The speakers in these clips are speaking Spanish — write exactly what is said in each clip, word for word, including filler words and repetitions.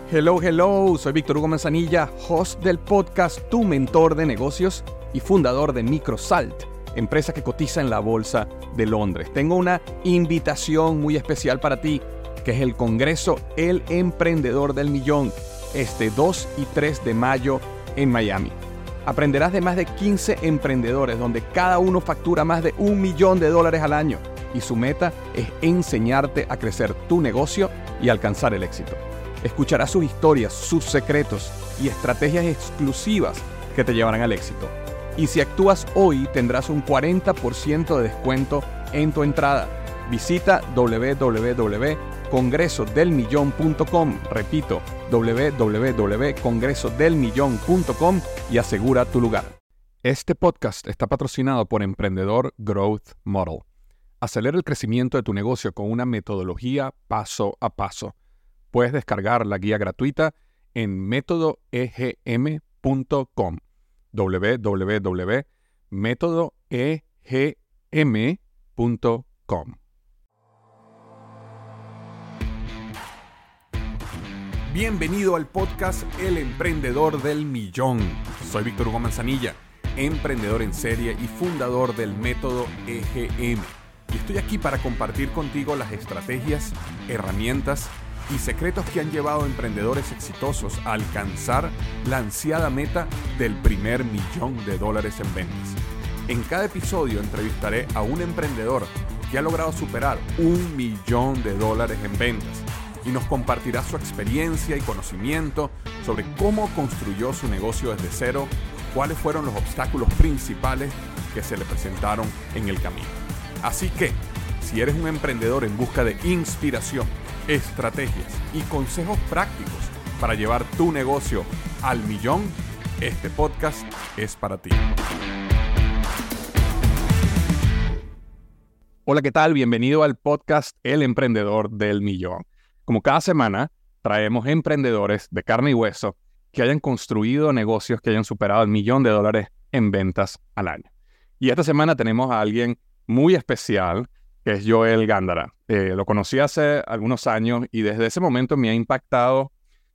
Hello, hello, soy Víctor Hugo Manzanilla, host del podcast Tu Mentor de Negocios y fundador de Microsalt, empresa que cotiza en la Bolsa de Londres. Tengo una invitación muy especial para ti, que es el Congreso El Emprendedor del Millón, este dos y tres de mayo en Miami. Aprenderás de más de quince emprendedores, donde cada uno factura más de un millón de dólares al año, y su meta es enseñarte a crecer tu negocio y alcanzar el éxito. Escucharás sus historias, sus secretos y estrategias exclusivas que te llevarán al éxito. Y si actúas hoy, tendrás un cuarenta por ciento de descuento en tu entrada. Visita doble u doble u doble u punto congreso del millón punto com, repito, doble u doble u doble u punto congreso del millón punto com y asegura tu lugar. Este podcast está patrocinado por Emprendedor Growth Model. Acelera el crecimiento de tu negocio con una metodología paso a paso. Puedes descargar la guía gratuita en método e ge eme punto com, doble u doble u doble u punto método e ge eme punto com. Bienvenido al podcast El Emprendedor del Millón. Soy Víctor Hugo Manzanilla, emprendedor en serie y fundador del método e ge eme. Y estoy aquí para compartir contigo las estrategias, herramientas y secretos que han llevado a emprendedores exitosos a alcanzar la ansiada meta del primer millón de dólares en ventas. En cada episodio entrevistaré a un emprendedor que ha logrado superar un millón de dólares en ventas y nos compartirá su experiencia y conocimiento sobre cómo construyó su negocio desde cero, cuáles fueron los obstáculos principales que se le presentaron en el camino. Así que, si eres un emprendedor en busca de inspiración, estrategias y consejos prácticos para llevar tu negocio al millón, este podcast es para ti. Hola, ¿qué tal? Bienvenido al podcast El Emprendedor del Millón. Como cada semana, traemos emprendedores de carne y hueso que hayan construido negocios que hayan superado el millón de dólares en ventas al año. Y esta semana tenemos a alguien muy especial, que es Joel Gándara. Eh, lo conocí hace algunos años y desde ese momento me ha impactado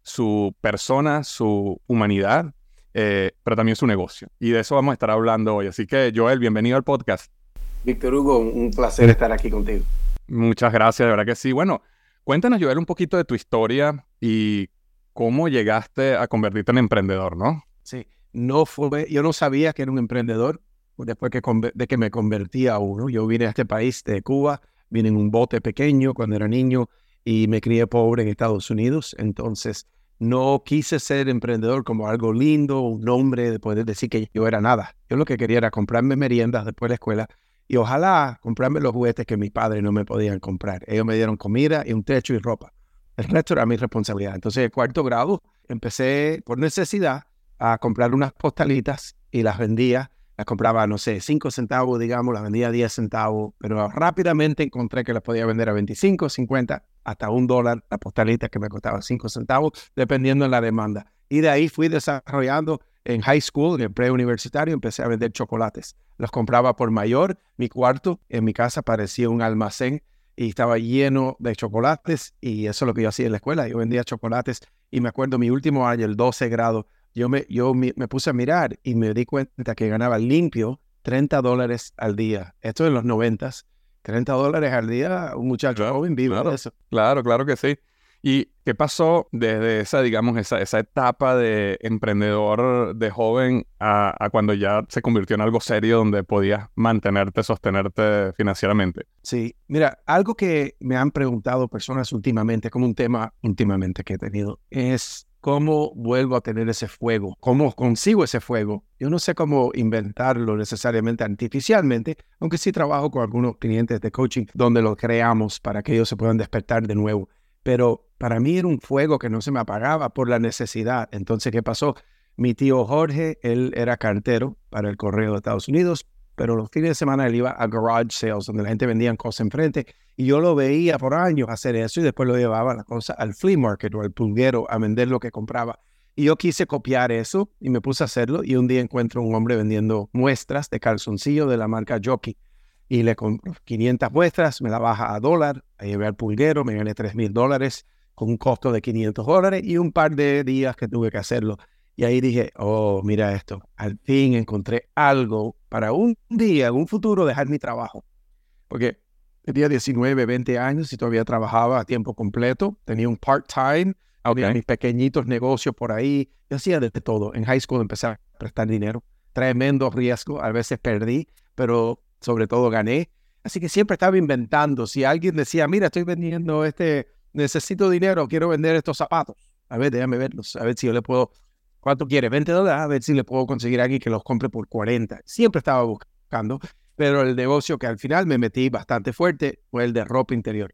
su persona, su humanidad, eh, pero también su negocio. Y de eso vamos a estar hablando hoy. Así que, Joel, bienvenido al podcast. Víctor Hugo, un placer estar aquí contigo. Muchas gracias, de verdad que sí. Bueno, cuéntanos, Joel, un poquito de tu historia y cómo llegaste a convertirte en emprendedor, ¿no? Sí, no fue, yo no sabía que era un emprendedor después que, de que me convertí a uno. Yo vine a este país de Cuba, vine en un bote pequeño cuando era niño y me crié pobre en Estados Unidos. Entonces, no quise ser emprendedor como algo lindo, un nombre de poder decir que yo era nada. Yo lo que quería era comprarme meriendas después de la escuela y ojalá comprarme los juguetes que mis padres no me podían comprar. Ellos me dieron comida y un techo y ropa. El resto era mi responsabilidad. Entonces, en cuarto grado, empecé por necesidad a comprar unas postalitas y las vendía. Las compraba, no sé, cinco centavos, digamos, las vendía a diez centavos, pero rápidamente encontré que las podía vender a veinticinco, cincuenta, hasta un dólar la postalita que me costaba cinco centavos, dependiendo de la demanda. Y de ahí fui desarrollando en high school, en el preuniversitario, empecé a vender chocolates. Los compraba por mayor. Mi cuarto en mi casa parecía un almacén y estaba lleno de chocolates y eso es lo que yo hacía en la escuela. Yo vendía chocolates y me acuerdo mi último año, el doce grado, yo me, yo me, me puse a mirar y me di cuenta que ganaba limpio treinta dólares al día. Esto en los noventas, treinta dólares al día, un muchacho Claro, joven vive claro, de eso. Claro, claro que sí. ¿Y qué pasó desde esa, digamos, esa, esa etapa de emprendedor de joven a, a cuando ya se convirtió en algo serio donde podías mantenerte, sostenerte financieramente? Sí, mira, algo que me han preguntado personas últimamente, como un tema últimamente que he tenido, es cómo vuelvo a tener ese fuego, cómo consigo ese fuego. Yo no sé cómo inventarlo necesariamente artificialmente, aunque sí trabajo con algunos clientes de coaching donde lo creamos para que ellos se puedan despertar de nuevo. Pero para mí era un fuego que no se me apagaba por la necesidad. Entonces, ¿qué pasó? Mi tío Jorge, él era cartero para el correo de Estados Unidos, pero los fines de semana él iba a garage sales, donde la gente vendía cosas enfrente, y yo lo veía por años hacer eso, y después lo llevaba la cosa al flea market o al pulguero a vender lo que compraba. Y yo quise copiar eso, y me puse a hacerlo, y un día encuentro un hombre vendiendo muestras de calzoncillo de la marca Jockey, y le compro quinientas muestras, me la baja a dólar, la llevé al pulguero, me gané tres mil dólares, con un costo de quinientos dólares y un par de días que tuve que hacerlo. Y ahí dije, oh, mira esto, al fin encontré algo para un día, en un futuro, dejar mi trabajo. Porque tenía diecinueve, veinte años y todavía trabajaba a tiempo completo, tenía un part-time, Okay. tenía mis pequeñitos negocios por ahí, yo hacía de todo. En high school empecé a prestar dinero, tremendo riesgo, a veces perdí, pero sobre todo gané. Así que siempre estaba inventando. Si alguien decía, mira, estoy vendiendo este, necesito dinero, quiero vender estos zapatos. A ver, déjame verlos, a ver si yo le puedo, ¿cuánto quieres? veinte dólares, a ver si le puedo conseguir a alguien que los compre por cuarenta. Siempre estaba buscando, pero el negocio que al final me metí bastante fuerte fue el de ropa interior.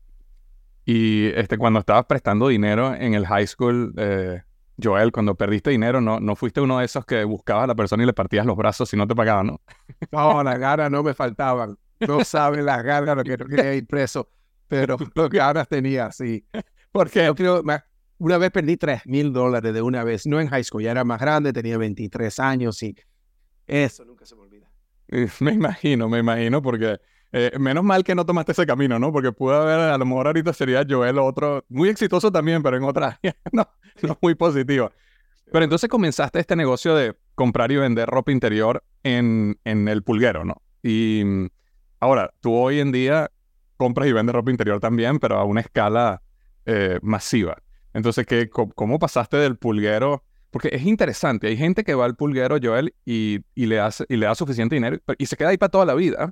Y este, cuando estabas prestando dinero en el high school, eh, Joel, cuando perdiste dinero, ¿no, no fuiste uno de esos que buscabas a la persona y le partías los brazos si no te pagaban, ¿no? No, las ganas no me faltaban. No saben las ganas, lo que no quería ir preso, pero lo que ganas tenía, sí. Porque yo creo, me- una vez perdí tres mil dólares de una vez, no en high school, ya era más grande, tenía veintitrés años y eso nunca se me olvida. Eh, Me imagino, me imagino, porque eh, menos mal que no tomaste ese camino, ¿no? Porque pudo haber, a lo mejor ahorita sería Joel otro, muy exitoso también, pero en otra área, no, no muy positiva. Pero entonces comenzaste este negocio de comprar y vender ropa interior en, en el pulguero, ¿no? Y mm, ahora, tú hoy en día compras y vendes ropa interior también, pero a una escala eh, masiva. Entonces, ¿qué, co- ¿cómo pasaste del pulguero? Porque es interesante, hay gente que va al pulguero, Joel, y, y, le, hace, y le da suficiente dinero pero- y se queda ahí para toda la vida.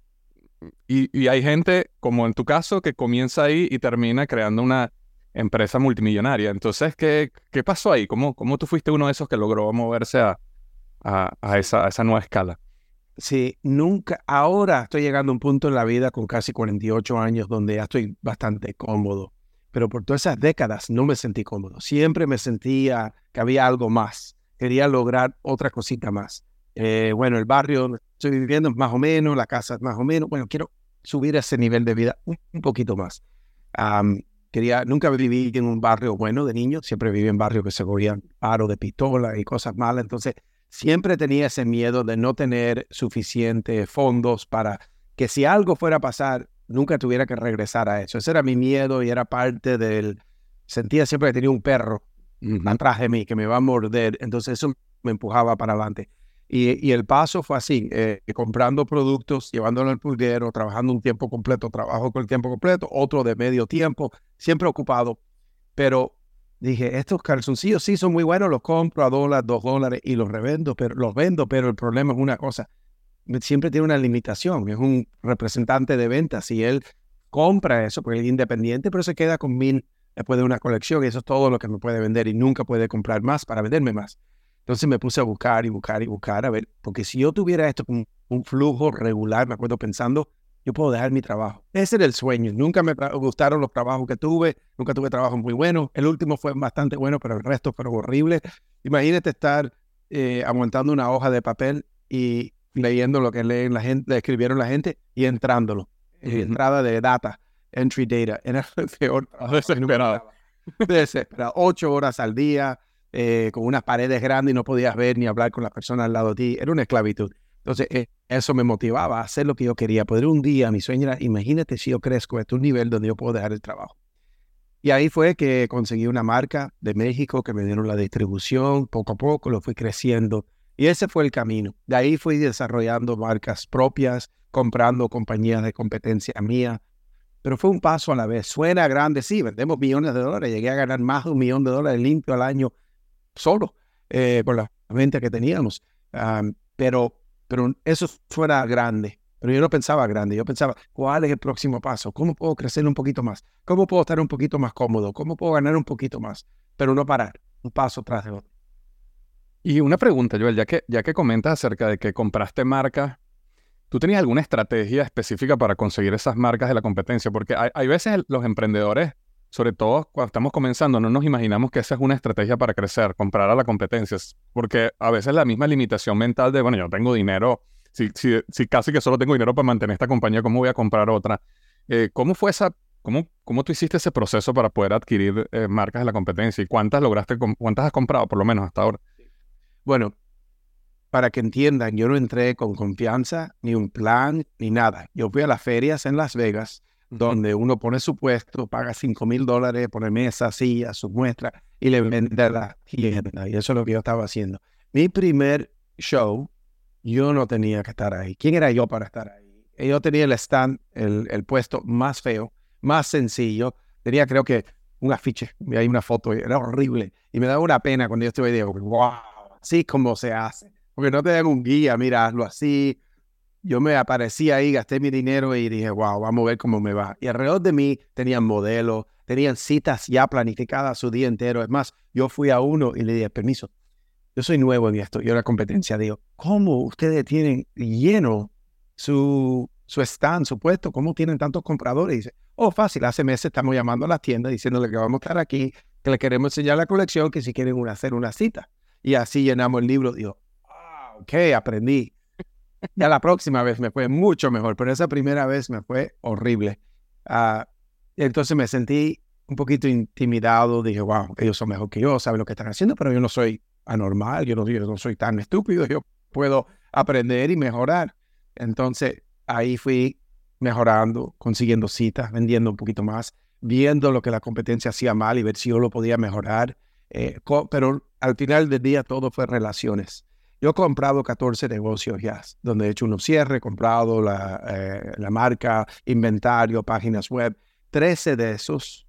Y, y hay gente, como en tu caso, que comienza ahí y termina creando una empresa multimillonaria. Entonces, ¿qué, qué pasó ahí? ¿Cómo, cómo tú fuiste uno de esos que logró moverse a, a, a esa, a esa nueva escala? Sí, nunca, ahora estoy llegando a un punto en la vida con casi cuarenta y ocho años donde ya estoy bastante cómodo, pero por todas esas décadas no me sentí cómodo. Siempre me sentía que había algo más, quería lograr otra cosita más. Eh, bueno, el barrio donde estoy viviendo es más o menos, la casa es más o menos, bueno, quiero subir ese nivel de vida un, un poquito más. Am, quería, nunca viví en un barrio bueno de niño, siempre viví en barrios que se cogían aro de pistola y cosas malas, entonces siempre tenía ese miedo de no tener suficientes fondos para que si algo fuera a pasar, nunca tuviera que regresar a eso. Ese era mi miedo y era parte del... Sentía siempre que tenía un perro Ujú. atrás de mí que me va a morder, entonces eso me empujaba para adelante. Y, y el paso fue así, eh, comprando productos, llevándolo al pulguero, trabajando un tiempo completo, trabajo con el tiempo completo, otro de medio tiempo, siempre ocupado, pero dije, estos calzoncillos sí son muy buenos, los compro a dólar, dos dólares y los revendo, pero los vendo, pero el problema es una cosa, siempre tiene una limitación, es un representante de ventas y él compra eso porque es independiente, pero se queda con mil después de una colección y eso es todo lo que me puede vender y nunca puede comprar más para venderme más. Entonces me puse a buscar y buscar y buscar, a ver, porque si yo tuviera esto con un flujo regular, me acuerdo pensando, yo puedo dejar mi trabajo. Ese era el sueño. Nunca me gustaron los trabajos que tuve, nunca tuve trabajos muy buenos. El último fue bastante bueno, pero el resto fueron horribles. Imagínate estar eh, aguantando una hoja de papel y leyendo lo que leen la gente, le escribieron la gente y entrándolo. Eh, Ujú. entrada de data, entry data. Era el peor trabajo. Desesperado. Desesperado. Ocho horas al día, eh, con unas paredes grandes y no podías ver ni hablar con la persona al lado de ti. Era una esclavitud. Entonces, eh, eso me motivaba a hacer lo que yo quería. Poder un día, mi sueño era, imagínate si yo crezco a este nivel donde yo puedo dejar el trabajo. Y ahí fue que conseguí una marca de México que me dieron la distribución, poco a poco lo fui creciendo. Y ese fue el camino. De ahí fui desarrollando marcas propias, comprando compañías de competencia mía. Pero fue un paso a la vez. Suena grande, sí, vendemos millones de dólares. Llegué a ganar más de un millón de dólares limpio al año solo eh, por la venta que teníamos. Um, pero, pero eso suena grande. Pero yo no pensaba grande. Yo pensaba, ¿cuál es el próximo paso? ¿Cómo puedo crecer un poquito más? ¿Cómo puedo estar un poquito más cómodo? ¿Cómo puedo ganar un poquito más? Pero no parar, un paso tras de otro. Y una pregunta, Joel, ya que, ya que comentas acerca de que compraste marcas, ¿tú tenías alguna estrategia específica para conseguir esas marcas de la competencia? Porque hay, hay veces el- los emprendedores, sobre todo cuando estamos comenzando, no nos imaginamos que esa es una estrategia para crecer, comprar a la competencia. Es Porque a veces la misma limitación mental de, bueno, yo tengo dinero, si, si, si casi que solo tengo dinero para mantener esta compañía, ¿cómo voy a comprar otra? Eh, ¿cómo fue esa, cómo, cómo tú hiciste ese proceso para poder adquirir eh, marcas de la competencia? ¿Y cuántas lograste, com- cuántas has comprado, por lo menos hasta ahora? Bueno, para que entiendan, yo no entré con confianza, ni un plan, ni nada. Yo fui a las ferias en Las Vegas donde uno pone su puesto, paga cinco mil dólares, pone mesa, silla, su muestra y le vende a la tienda. Y eso es lo que yo estaba haciendo. Mi primer show, yo no tenía que estar ahí. ¿Quién era yo para estar ahí? Yo tenía el stand, el, el puesto más feo, más sencillo. Tenía, creo que, un afiche. Hay una foto, era horrible. Y me daba una pena cuando yo estuve y digo, wow, así como se hace. Porque no te dan un guía, mira, hazlo así. Yo me aparecí ahí, gasté mi dinero y dije, wow, vamos a ver cómo me va. Y alrededor de mí tenían modelos, tenían citas ya planificadas su día entero. Es más, yo fui a uno y le dije, permiso, yo soy nuevo en esto. Yo en la competencia digo, ¿cómo ustedes tienen lleno su, su stand, su puesto? ¿Cómo tienen tantos compradores? Y dice, oh, fácil, hace meses estamos llamando a las tiendas diciéndole que vamos a estar aquí, que le queremos enseñar la colección, que si quieren una, hacer una cita. Y así llenamos el libro. Digo, ah, ok, aprendí. Ya la próxima vez me fue mucho mejor, pero esa primera vez me fue horrible. Uh, entonces me sentí un poquito intimidado. Dije, wow, ellos son mejor que yo, saben lo que están haciendo, pero yo no soy anormal, yo no, yo no soy tan estúpido, yo puedo aprender y mejorar. Entonces ahí fui mejorando, consiguiendo citas, vendiendo un poquito más, viendo lo que la competencia hacía mal y ver si yo lo podía mejorar. Eh, pero al final del día todo fue relaciones. Yo he comprado catorce negocios ya, donde he hecho unos cierres, he comprado la, eh, la marca, inventario, páginas web. trece de esos,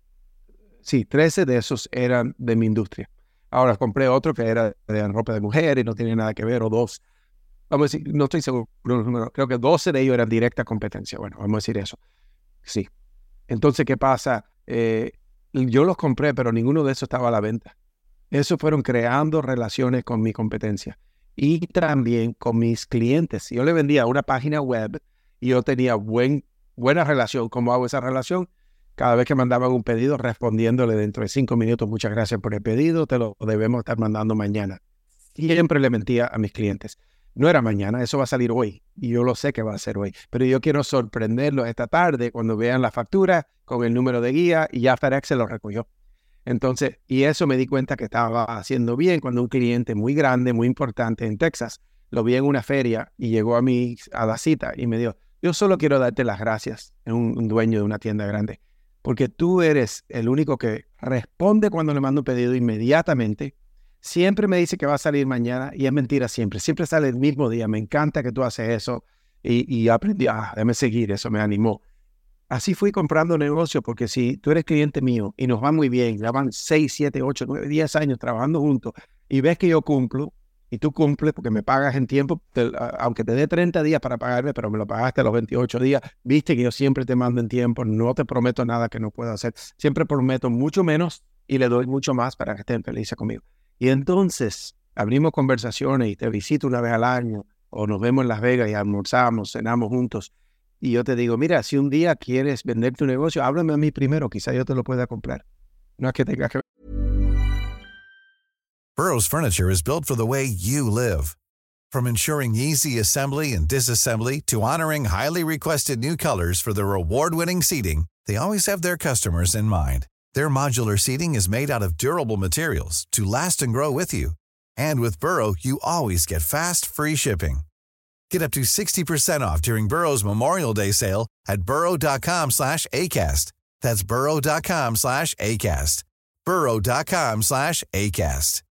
sí, trece de esos eran de mi industria. Ahora compré otro que era de ropa de mujer y no tenía nada que ver, o dos. Vamos a decir, no estoy seguro, creo que doce de ellos eran directa competencia. Bueno, vamos a decir eso. Sí. Entonces, ¿qué pasa? Eh, yo los compré, pero ninguno de esos estaba a la venta. Eso fueron creando relaciones con mi competencia y también con mis clientes. Yo le vendía una página web y yo tenía buen, buena relación. ¿Cómo hago esa relación? Cada vez que mandaban un pedido, respondiéndole dentro de cinco minutos, muchas gracias por el pedido, te lo debemos estar mandando mañana. Siempre le mentía a mis clientes. No era mañana, eso va a salir hoy. Y yo lo sé que va a ser hoy. Pero yo quiero sorprenderlos esta tarde cuando vean la factura con el número de guía y ya FedEx se lo recogió. Entonces, y eso me di cuenta que estaba haciendo bien cuando un cliente muy grande, muy importante en Texas, lo vi en una feria y llegó a mí a la cita y me dijo, yo solo quiero darte las gracias, un, un dueño de una tienda grande, porque tú eres el único que responde cuando le mando un pedido inmediatamente. Siempre me dice que va a salir mañana y es mentira siempre. Siempre sale el mismo día. Me encanta que tú haces eso y, y aprendí, ah, déjame seguir, eso me animó. Así fui comprando negocios, porque si tú eres cliente mío y nos va muy bien, ya van seis, siete, ocho, nueve, diez años trabajando juntos y ves que yo cumplo y tú cumples porque me pagas en tiempo, te, aunque te dé treinta días para pagarme, pero me lo pagaste a los veintiocho días, viste que yo siempre te mando en tiempo, no te prometo nada que no pueda hacer, siempre prometo mucho menos y le doy mucho más para que estén felices conmigo. Y entonces abrimos conversaciones y te visito una vez al año o nos vemos en Las Vegas y almorzamos, cenamos juntos. Y yo te digo, mira, si un día quieres vender tu negocio, háblame a mí primero, quizá yo te lo pueda comprar. No es que tengas que... Burrow's furniture is built for the way you live. From ensuring easy assembly and disassembly to honoring highly requested new colors for their award-winning seating, they always have their customers in mind. Their modular seating is made out of durable materials to last and grow with you. And with Burrow, you always get fast, free shipping. Get up to sixty percent off during Burrow's Memorial Day sale at burrow.com slash ACAST. That's burrow.com slash ACAST. burrow.com slash ACAST.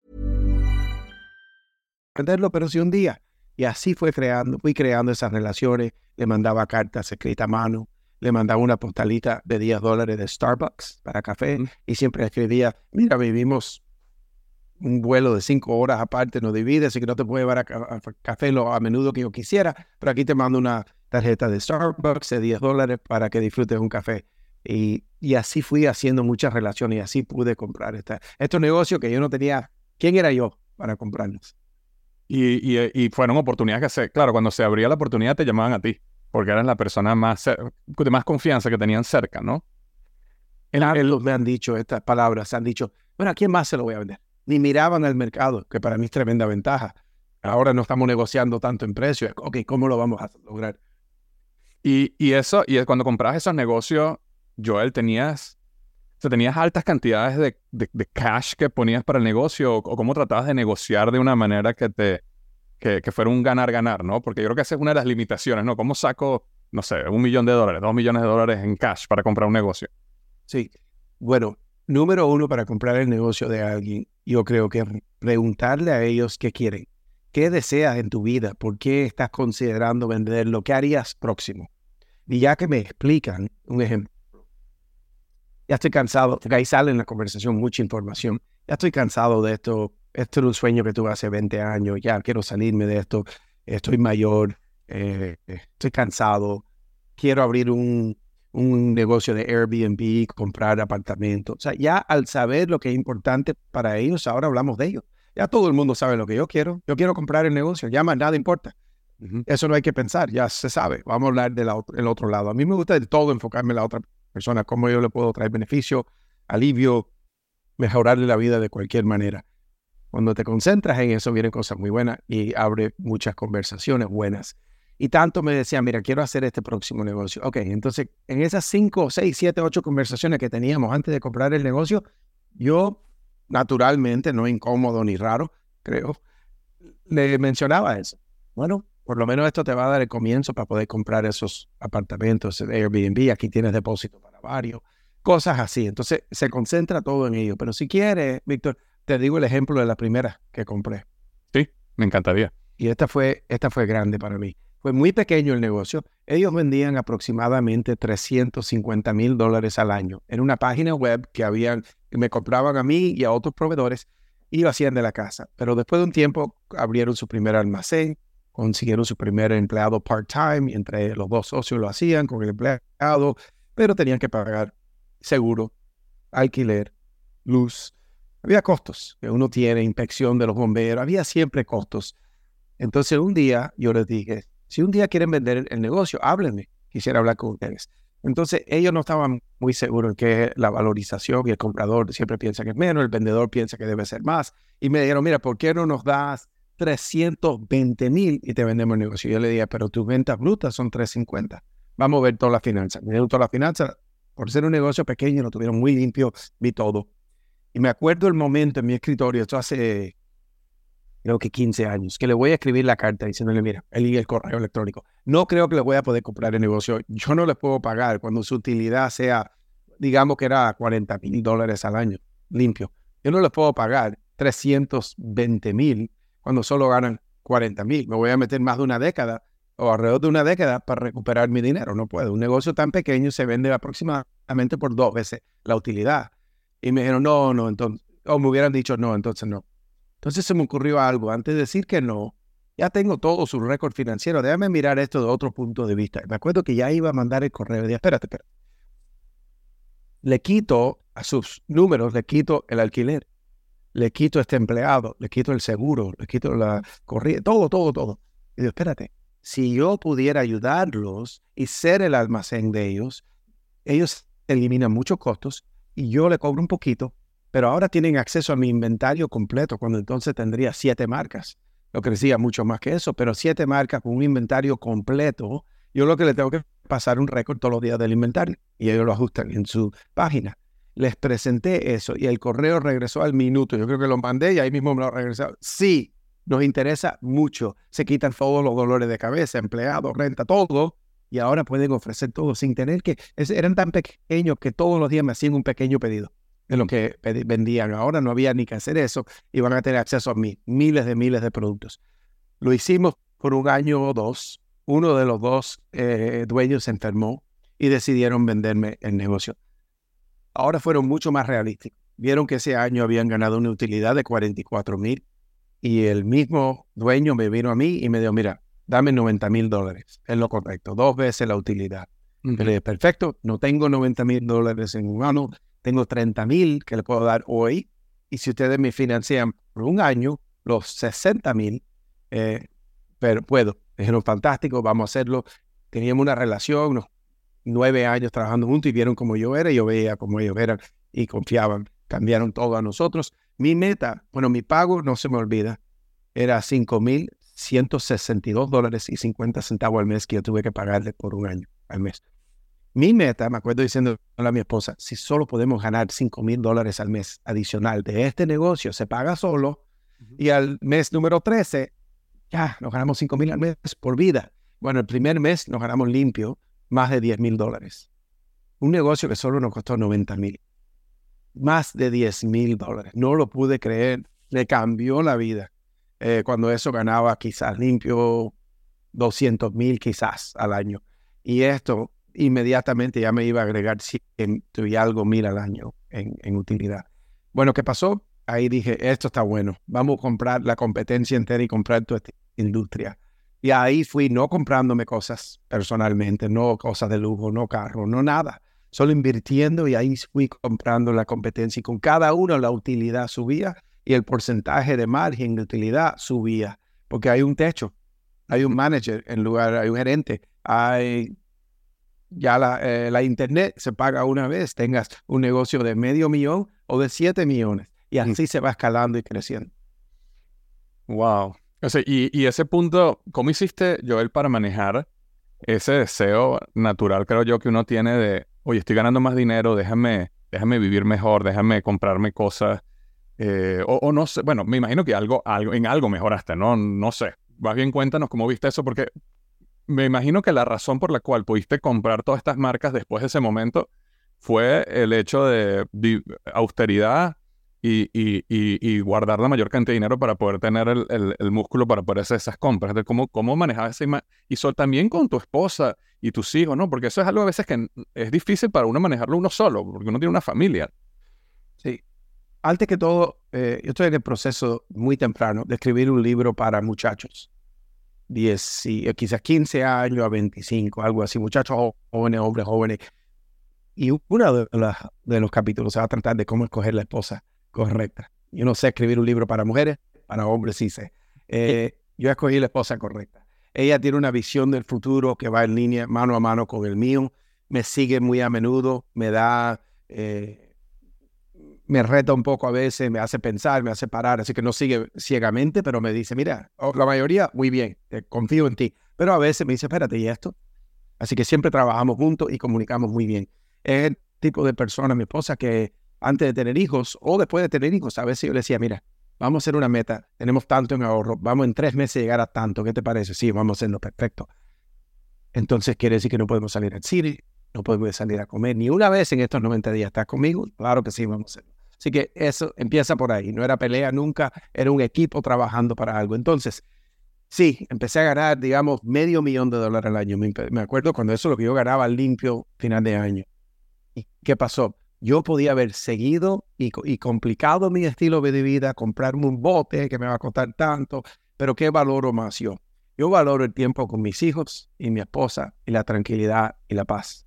Entenderlo, pero sí un día. Y así fue creando, fui creando esas relaciones. Le mandaba cartas escritas a mano. Le mandaba una postalita de diez dólares de Starbucks para café. Mm. Y siempre escribía, mira, vivimos un vuelo de cinco horas aparte, nos divide, así que no te puedo llevar a, a, a café lo a menudo que yo quisiera, pero aquí te mando una tarjeta de Starbucks de diez dólares para que disfrutes un café. Y, y así fui haciendo muchas relaciones y así pude comprar esta, estos negocios que yo no tenía. ¿Quién era yo para comprarlos? Y, y, y fueron oportunidades que se... Claro, cuando se abría la oportunidad te llamaban a ti, porque eras la persona más de más confianza que tenían cerca, ¿no? El, el, me han dicho estas palabras, han dicho, bueno, ¿a quién más se lo voy a vender? Ni miraban al mercado, que para mí es tremenda ventaja. Ahora no estamos negociando tanto en precio. Ok, ¿cómo lo vamos a lograr? Y, y eso, y cuando comprabas esos negocios, Joel, tenías, o sea, tenías altas cantidades de, de, de cash que ponías para el negocio, o, o cómo tratabas de negociar de una manera que te que, que fuera un ganar-ganar, ¿no? Porque yo creo que esa es una de las limitaciones, ¿no? ¿Cómo saco no sé, un millón de dólares, dos millones de dólares en cash para comprar un negocio. Sí. Bueno, número uno, para comprar el negocio de alguien, yo creo que preguntarle a ellos qué quieren. ¿Qué deseas en tu vida? ¿Por qué estás considerando venderlo? ¿Qué harías próximo? Y ya que me explican, un ejemplo, ya estoy cansado, porque ahí sale en la conversación mucha información. Ya estoy cansado de esto. Esto era un sueño que tuve hace veinte años. Ya quiero salirme de esto. Estoy mayor. Eh, estoy cansado. Quiero abrir un, un negocio de Airbnb, comprar apartamentos. O sea, ya al saber lo que es importante para ellos, ahora hablamos de ellos. Ya todo el mundo sabe lo que yo quiero. Yo quiero comprar el negocio. Ya más nada importa. Uh-huh. Eso no hay que pensar. Ya se sabe. Vamos a hablar del de otro lado. A mí me gusta de todo enfocarme en la otra persona, cómo yo le puedo traer beneficio, alivio, mejorarle la vida de cualquier manera. Cuando te concentras en eso, vienen cosas muy buenas y abre muchas conversaciones buenas. Y tanto me decían, mira, quiero hacer este próximo negocio. Ok, entonces, en esas cinco, seis, siete, ocho conversaciones que teníamos antes de comprar el negocio, yo, naturalmente, no incómodo ni raro, creo, le mencionaba eso. Bueno, por lo menos esto te va a dar el comienzo para poder comprar esos apartamentos de Airbnb. Aquí tienes depósito para varios, cosas así. Entonces, se concentra todo en ello. Pero si quieres, Víctor, te digo el ejemplo de la primera que compré. Sí, me encantaría. Y esta fue, esta fue grande para mí. Fue muy pequeño el negocio. Ellos vendían aproximadamente trescientos cincuenta mil dólares al año en una página web que habían, que me compraban a mí y a otros proveedores y lo hacían de la casa. Pero después de un tiempo abrieron su primer almacén, consiguieron su primer empleado part-time y entre los dos socios lo hacían con el empleado, pero tenían que pagar seguro, alquiler, luz. Había costos que uno tiene, inspección de los bomberos, había siempre costos. Entonces un día yo les dije, si un día quieren vender el negocio, háblenme, quisiera hablar con ustedes. Entonces ellos no estaban muy seguros en que la valorización y el comprador siempre piensa que es menos, el vendedor piensa que debe ser más. Y me dijeron, mira, ¿por qué no nos das trescientos veinte mil y te vendemos el negocio? Y yo le dije, pero tus ventas brutas son trescientos cincuenta. Vamos a ver todas las finanzas. Me dieron todas las finanzas. Por ser un negocio pequeño, lo tuvieron muy limpio, vi todo. Y me acuerdo el momento en mi escritorio, esto hace creo que quince años, que le voy a escribir la carta diciéndole, mira, el, el correo electrónico. No creo que le voy a poder comprar el negocio. Yo no le puedo pagar cuando su utilidad sea, digamos que era cuarenta mil dólares al año, limpio. Yo no les puedo pagar trescientos veinte mil cuando solo ganan cuarenta mil. Me voy a meter más de una década o alrededor de una década para recuperar mi dinero. No puedo. Un negocio tan pequeño se vende aproximadamente por dos veces la utilidad. Y me dijeron, no, no, entonces, o me hubieran dicho no, entonces no. Entonces se me ocurrió algo. Antes de decir que no, ya tengo todo su récord financiero. Déjame mirar esto de otro punto de vista. Me acuerdo que ya iba a mandar el correo. Dije, espérate, espérate. Le quito a sus números, le quito el alquiler, le quito este empleado, le quito el seguro, le quito la corriente, todo, todo, todo. Y digo, espérate, si yo pudiera ayudarlos y ser el almacén de ellos, ellos eliminan muchos costos y yo le cobro un poquito, pero ahora tienen acceso a mi inventario completo, cuando entonces tendría siete marcas. Lo que decía mucho más que eso, pero siete marcas con un inventario completo. Yo lo que le tengo que pasar un récord todos los días del inventario y ellos lo ajustan en su página. Les presenté eso y el correo regresó al minuto. Yo creo que lo mandé y ahí mismo me lo regresaron. Sí, nos interesa mucho. Se quitan todos los dolores de cabeza, empleados, renta, todo. Y ahora pueden ofrecer todo sin tener que... Eran tan pequeños que todos los días me hacían un pequeño pedido de lo que vendían. Ahora no había ni que hacer eso y van a tener acceso a mí, miles de miles de productos. Lo hicimos por un año o dos. Uno de los dos eh, dueños se enfermó y decidieron venderme el negocio. Ahora fueron mucho más realísticos. Vieron que ese año habían ganado una utilidad de cuarenta y cuatro mil y el mismo dueño me vino a mí y me dijo, mira, dame noventa mil dólares. Es lo correcto, dos veces la utilidad. Uh-huh. Le dije, perfecto, no tengo noventa mil dólares en mano, tengo treinta mil que le puedo dar hoy y si ustedes me financian por un año, los sesenta mil, eh, pero puedo. Dijeron, fantástico, vamos a hacerlo. Teníamos una relación, unos nueve años trabajando juntos y vieron cómo yo era y yo veía cómo ellos eran y confiaban. Cambiaron todo a nosotros. Mi meta, bueno, mi pago, no se me olvida, era cinco mil ciento sesenta y dos dólares y cincuenta centavos al mes que yo tuve que pagarle por un año al mes. Mi meta, me acuerdo diciendo a mi esposa, si solo podemos ganar cinco mil dólares al mes adicional de este negocio, se paga solo, uh-huh. Y al mes número trece, ya, nos ganamos cinco mil al mes por vida. Bueno, el primer mes nos ganamos limpio más de diez mil dólares. Un negocio que solo nos costó noventa mil. Más de diez mil dólares. No lo pude creer. Me cambió la vida. Eh, cuando eso ganaba quizás limpio doscientos mil quizás al año. Y esto inmediatamente ya me iba a agregar ciento y algo mil al año en, en utilidad. Bueno, ¿qué pasó? Ahí dije, esto está bueno. Vamos a comprar la competencia entera y comprar toda esta industria. Y ahí fui no comprándome cosas personalmente, no cosas de lujo, no carro, no nada. Solo invirtiendo y ahí fui comprando la competencia y con cada uno la utilidad subía y el porcentaje de margen de utilidad subía. Porque hay un techo, hay un manager en lugar, hay un gerente, hay ya la, eh, la internet se paga una vez, tengas un negocio de medio millón o de siete millones. Y así mm. se va escalando y creciendo. Wow. O sea, y, y ese punto, ¿cómo hiciste, Joel, para manejar ese deseo natural, creo yo, que uno tiene de, oye, estoy ganando más dinero, déjame, déjame vivir mejor, déjame comprarme cosas, eh, o, o no sé, bueno, me imagino que algo, algo, en algo mejoraste, ¿no? No sé. Más bien cuéntanos cómo viste eso, porque me imagino que la razón por la cual pudiste comprar todas estas marcas después de ese momento fue el hecho de, de austeridad y, y, y, y guardar la mayor cantidad de dinero para poder tener el, el, el músculo para poder hacer esas compras. Entonces, ¿cómo, cómo manejabas esa imagen? Y so, también con tu esposa y tus hijos, ¿no? Porque eso es algo a veces que es difícil para uno manejarlo uno solo, porque uno tiene una familia. Sí. Antes que todo, eh, yo estoy en el proceso muy temprano de escribir un libro para muchachos. diez, quizás quince años a veinticinco, algo así, muchachos jóvenes, hombres jóvenes. Y uno de, la, de los capítulos se va a tratar de cómo escoger la esposa correcta. Yo no sé escribir un libro para mujeres, para hombres sí sé. Eh, yo escogí la esposa correcta. Ella tiene una visión del futuro que va en línea, mano a mano con el mío. Me sigue muy a menudo, me da... Eh, me reta un poco a veces, me hace pensar, me hace parar, así que no sigue ciegamente, pero me dice, mira, la mayoría, muy bien, eh, confío en ti. Pero a veces me dice, espérate, ¿y esto? Así que siempre trabajamos juntos y comunicamos muy bien. Es el tipo de persona, mi esposa, que antes de tener hijos o después de tener hijos, a veces yo le decía, mira, vamos a hacer una meta, tenemos tanto en ahorro, vamos en tres meses a llegar a tanto, ¿qué te parece? Sí, vamos a hacerlo perfecto. Entonces quiere decir que no podemos salir al cine, no podemos salir a comer ni una vez en estos noventa días. ¿Estás conmigo? Claro que sí, vamos a hacerlo. Así que eso empieza por ahí. No era pelea nunca, era un equipo trabajando para algo. Entonces, sí, empecé a ganar, digamos, medio millón de dólares al año. Me, me acuerdo cuando eso es lo que yo ganaba limpio final de año. ¿Y qué pasó? Yo podía haber seguido y, y complicado mi estilo de vida, comprarme un bote que me va a costar tanto, pero ¿qué valoro más yo? Yo valoro el tiempo con mis hijos y mi esposa y la tranquilidad y la paz.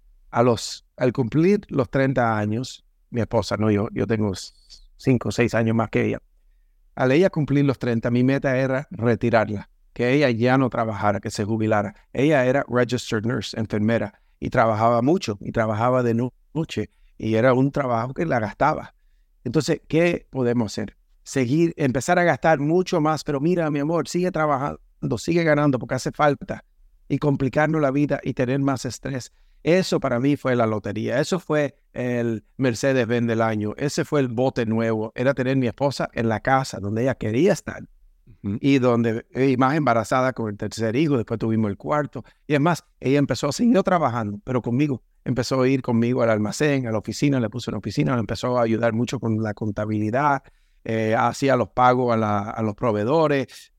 A los, al cumplir los treinta años, mi esposa, no yo, yo tengo cinco o seis años más que ella. Al ella cumplir los treinta, mi meta era retirarla, que ella ya no trabajara, que se jubilara. Ella era registered nurse, enfermera, y trabajaba mucho, y trabajaba de noche, y era un trabajo que la gastaba. Entonces, ¿qué podemos hacer? Seguir, empezar a gastar mucho más, pero mira, mi amor, sigue trabajando, sigue ganando porque hace falta, y complicarnos la vida y tener más estrés. Eso para mí fue la lotería. Eso fue el Mercedes-Benz del año. Ese fue el bote nuevo. Era tener mi esposa en la casa donde ella quería estar. Uh-huh. Y donde, y más embarazada con el tercer hijo. Después tuvimos el cuarto. Y es más, ella empezó a seguir trabajando, pero conmigo. Empezó a ir conmigo al almacén, a la oficina. Le puse una oficina. Le empezó a ayudar mucho con la contabilidad. Eh, hacía los pagos a, la, a los proveedores.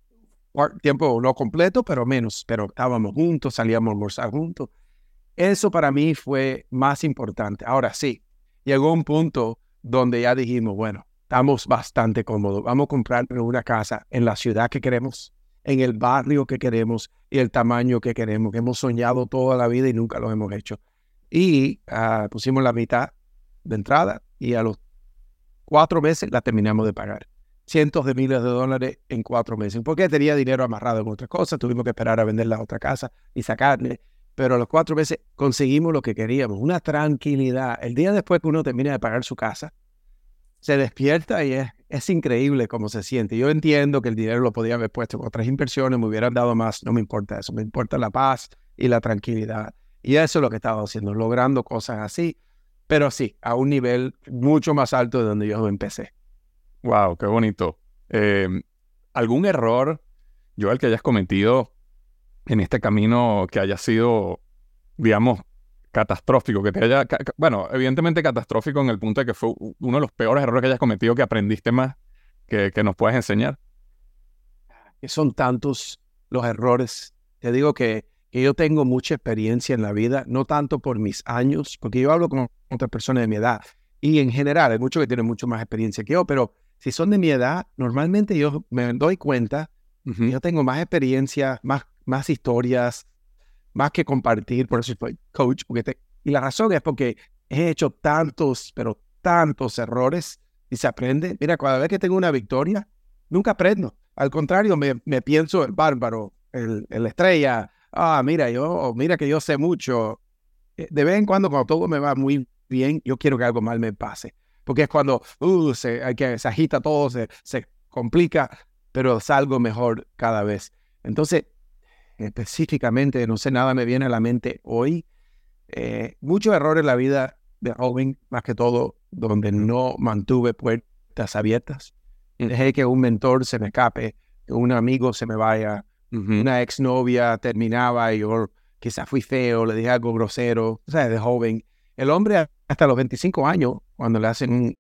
Tiempo no completo, pero menos. Pero estábamos juntos, salíamos a almorzar juntos. Eso para mí fue más importante. Ahora sí, llegó un punto donde ya dijimos, bueno, estamos bastante cómodos. Vamos a comprar una casa en la ciudad que queremos, en el barrio que queremos y el tamaño que queremos, que hemos soñado toda la vida y nunca lo hemos hecho. Y uh, pusimos la mitad de entrada y a los cuatro meses la terminamos de pagar. Cientos de miles de dólares en cuatro meses. Porque tenía dinero amarrado en otras cosas, tuvimos que esperar a vender la otra casa y sacarle. Pero a los cuatro meses conseguimos lo que queríamos, una tranquilidad. El día después que uno termina de pagar su casa, se despierta y es, es increíble cómo se siente. Yo entiendo que el dinero lo podía haber puesto en otras inversiones, me hubieran dado más, no me importa eso, me importa la paz y la tranquilidad. Y eso es lo que estaba haciendo, logrando cosas así, pero sí, a un nivel mucho más alto de donde yo empecé. Wow, qué bonito. Eh, ¿Algún error, Joel, que hayas cometido en este camino que haya sido digamos, catastrófico, que te haya, ca- ca- bueno, evidentemente catastrófico en el punto de que fue u- uno de los peores errores que hayas cometido, que aprendiste más, que, que nos puedes enseñar? Que son tantos los errores. Te digo que, que yo tengo mucha experiencia en la vida, no tanto por mis años, porque yo hablo con otras personas de mi edad y en general hay muchos que tienen mucho más experiencia que yo, pero si son de mi edad, normalmente yo me doy cuenta que Ujú. yo tengo más experiencia, más, más historias, más que compartir, por eso soy coach, porque te- y la razón es porque he hecho tantos, pero tantos errores y se aprende. Mira, cada vez que tengo una victoria, nunca aprendo. Al contrario, me, me pienso el bárbaro, el, el estrella. Ah, mira, yo, mira que yo sé mucho. Eh, De vez en cuando, cuando todo me va muy bien, yo quiero que algo mal me pase. Porque es cuando uh, se, hay que, se agita todo, se, se complica, pero salgo mejor cada vez. Entonces, específicamente, no sé, nada me viene a la mente hoy. Eh, muchos errores en la vida de joven, más que todo, donde no mantuve puertas abiertas. Dejé que un mentor se me escape, que un amigo se me vaya, Ujú. una exnovia terminaba y yo quizás fui feo, le dije algo grosero, o sea, de joven. El hombre hasta los veinticinco años, cuando le hacen un...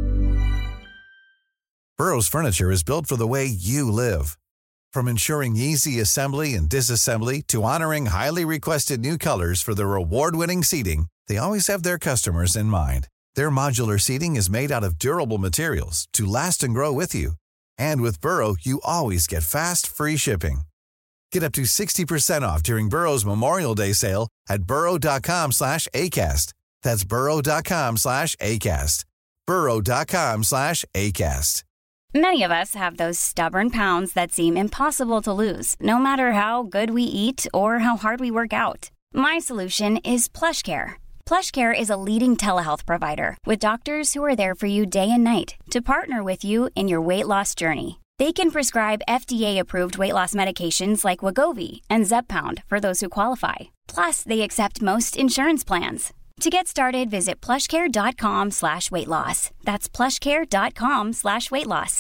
Burrow's furniture is built for the way you live. From ensuring easy assembly and disassembly to honoring highly requested new colors for their award-winning seating, they always have their customers in mind. Their modular seating is made out of durable materials to last and grow with you. And with Burrow, you always get fast, free shipping. Get up to sixty percent off during Burrow's Memorial Day sale at burrow.com slash ACAST. That's burrow.com slash ACAST. burrow.com slash ACAST. Many of us have those stubborn pounds that seem impossible to lose, no matter how good we eat or how hard we work out. My solution is PlushCare. PlushCare is a leading telehealth provider with doctors who are there for you day and night to partner with you in your weight loss journey. They can prescribe F D A-approved weight loss medications like Wegovy and Zepbound for those who qualify. Plus, they accept most insurance plans. To get started, visit plushcare.com slash weight loss. That's plushcare.com slash weight loss.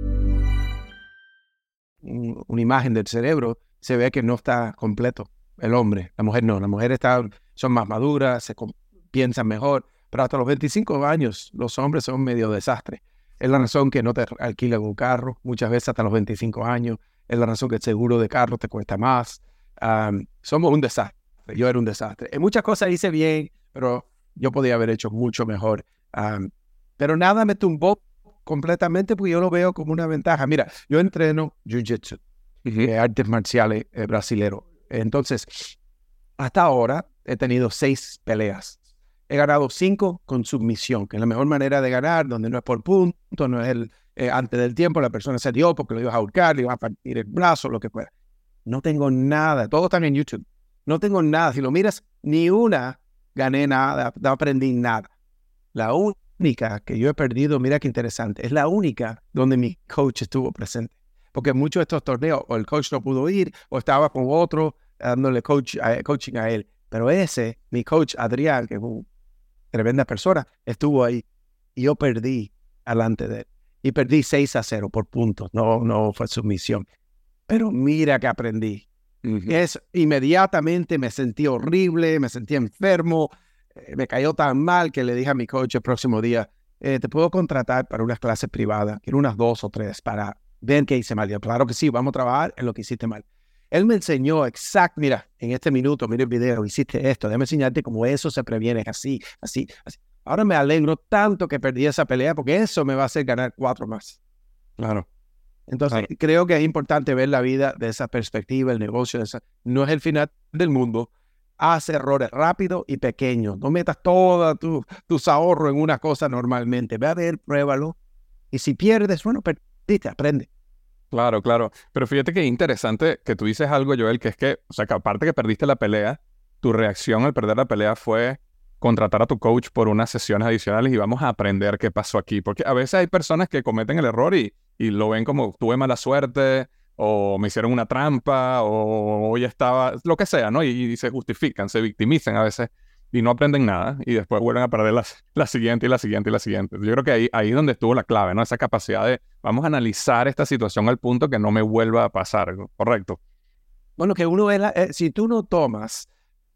un- una imagen del cerebro, se ve que no está completo el hombre. La mujer no, la mujer está, son más maduras, se com- piensan mejor, pero hasta los veinticinco años los hombres son medio desastre. Es la razón que no te alquilan un carro, muchas veces hasta los veinticinco años. Es la razón que el seguro de carro te cuesta más. Um, somos un desastre. Yo era un desastre. En muchas cosas hice bien, pero yo podía haber hecho mucho mejor. Um, pero nada me tumbó completamente porque yo lo veo como una ventaja. Mira, yo entreno Jiu-Jitsu, eh, artes marciales eh, brasilero. Entonces, hasta ahora he tenido seis peleas. He ganado cinco con submisión, que es la mejor manera de ganar, donde no es por punto, no es el eh, antes del tiempo, la persona se dio porque lo ibas a ahorcar, le ibas a partir el brazo, lo que fuera. No tengo nada, todo está en YouTube. No tengo nada. Si lo miras, ni una gané nada, no aprendí nada. La única que yo he perdido, mira qué interesante, es la única donde mi coach estuvo presente. Porque en muchos de estos torneos, o el coach no pudo ir, o estaba con otro dándole coach, a, coaching a él. Pero ese, mi coach Adrián, que es una tremenda persona, estuvo ahí. Y yo perdí delante de él. Y perdí seis a cero por puntos. No, no fue sumisión. Pero mira que aprendí. Ujú. Es, inmediatamente me sentí horrible, me sentí enfermo, eh, me cayó tan mal que le dije a mi coach el próximo día, eh, te puedo contratar para unas clases privadas, quiero unas dos o tres para ver qué hice mal. Yo, claro que sí, vamos a trabajar en lo que hiciste mal. Él me enseñó exacto, mira, en este minuto, mira el video, hiciste esto, déjame enseñarte cómo eso se previene, así, así, así. Ahora me alegro tanto que perdí esa pelea porque eso me va a hacer ganar cuatro más. Claro. Entonces, Claro. creo que es importante ver la vida de esa perspectiva, el negocio, de esa, no es el final del mundo. Haz errores rápidos y pequeños. No metas todos tu, tus ahorros en una cosa normalmente. Ve a ver, pruébalo. Y si pierdes, bueno, perdiste, aprende. Claro, claro. Pero fíjate que es interesante que tú dices algo, Joel, que es que, o sea, que aparte que perdiste la pelea, tu reacción al perder la pelea fue contratar a tu coach por unas sesiones adicionales y vamos a aprender qué pasó aquí. Porque a veces hay personas que cometen el error y, y lo ven como tuve mala suerte o me hicieron una trampa o hoy estaba, lo que sea, ¿no? Y, y se justifican, se victimizan a veces y no aprenden nada y después vuelven a perder la, la siguiente y la siguiente y la siguiente. Yo creo que ahí, ahí es donde estuvo la clave, ¿no? Esa capacidad de vamos a analizar esta situación al punto que no me vuelva a pasar, ¿correcto? Bueno, que uno es la, eh, si tú no tomas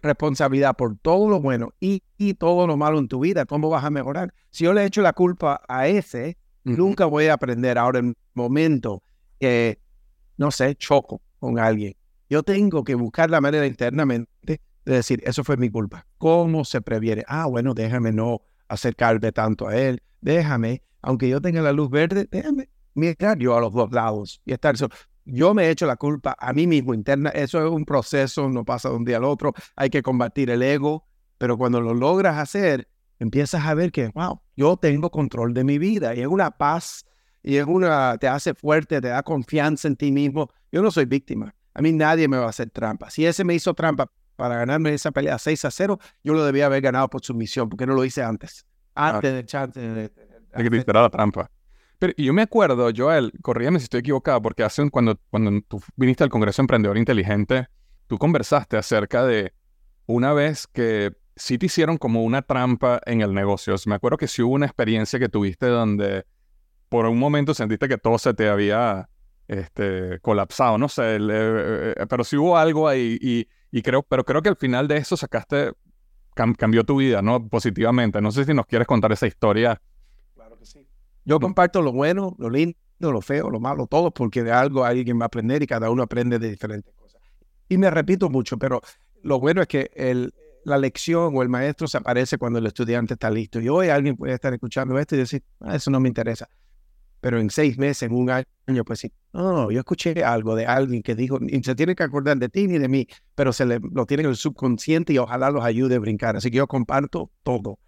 responsabilidad por todo lo bueno y, y todo lo malo en tu vida. ¿Cómo vas a mejorar? Si yo le echo la culpa a ese, uh-huh. nunca voy a aprender. Ahora, en el momento que, no sé, choco con alguien, yo tengo que buscar la manera internamente de decir, eso fue mi culpa. ¿Cómo se previene? Ah, bueno, déjame no acercarme tanto a él. Déjame, aunque yo tenga la luz verde, déjame mirar yo a los dos lados y estar solo. Yo me he hecho la culpa a mí mismo interna. Eso es un proceso, no pasa de un día al otro. Hay que combatir el ego, pero cuando lo logras hacer, empiezas a ver que, wow, yo tengo control de mi vida. Y es una paz, y es una, te hace fuerte, te da confianza en ti mismo. Yo no soy víctima. A mí nadie me va a hacer trampa. Si ese me hizo trampa para ganarme esa pelea seis a cero, yo lo debía haber ganado por sumisión, porque no lo hice antes. Antes ah, de echarte. De, de, de que te hiciera la trampa. Pero yo me acuerdo, Joel, corrígame si estoy equivocado, porque hace cuando, cuando tú viniste al Congreso Emprendedor Inteligente, tú conversaste acerca de una vez que sí te hicieron como una trampa en el negocio. Me acuerdo que sí hubo una experiencia que tuviste donde por un momento sentiste que todo se te había este, colapsado, no sé, le, eh, pero sí hubo algo ahí y, y creo, pero creo que al final de eso sacaste, cam, cambió tu vida, ¿no? Positivamente. No sé si nos quieres contar esa historia. Claro que sí. Yo comparto lo bueno, lo lindo, lo feo, lo malo, todo, porque de algo alguien va a aprender y cada uno aprende de diferentes cosas. Y me repito mucho, pero lo bueno es que el, la lección o el maestro se aparece cuando el estudiante está listo. Y hoy alguien puede estar escuchando esto y decir, ah, eso no me interesa. Pero en seis meses, en un año, pues sí, no, yo escuché algo de alguien que dijo, y se tiene que acordar de ti ni de mí, pero se le, lo tiene en el subconsciente y ojalá los ayude a brincar. Así que yo comparto todo.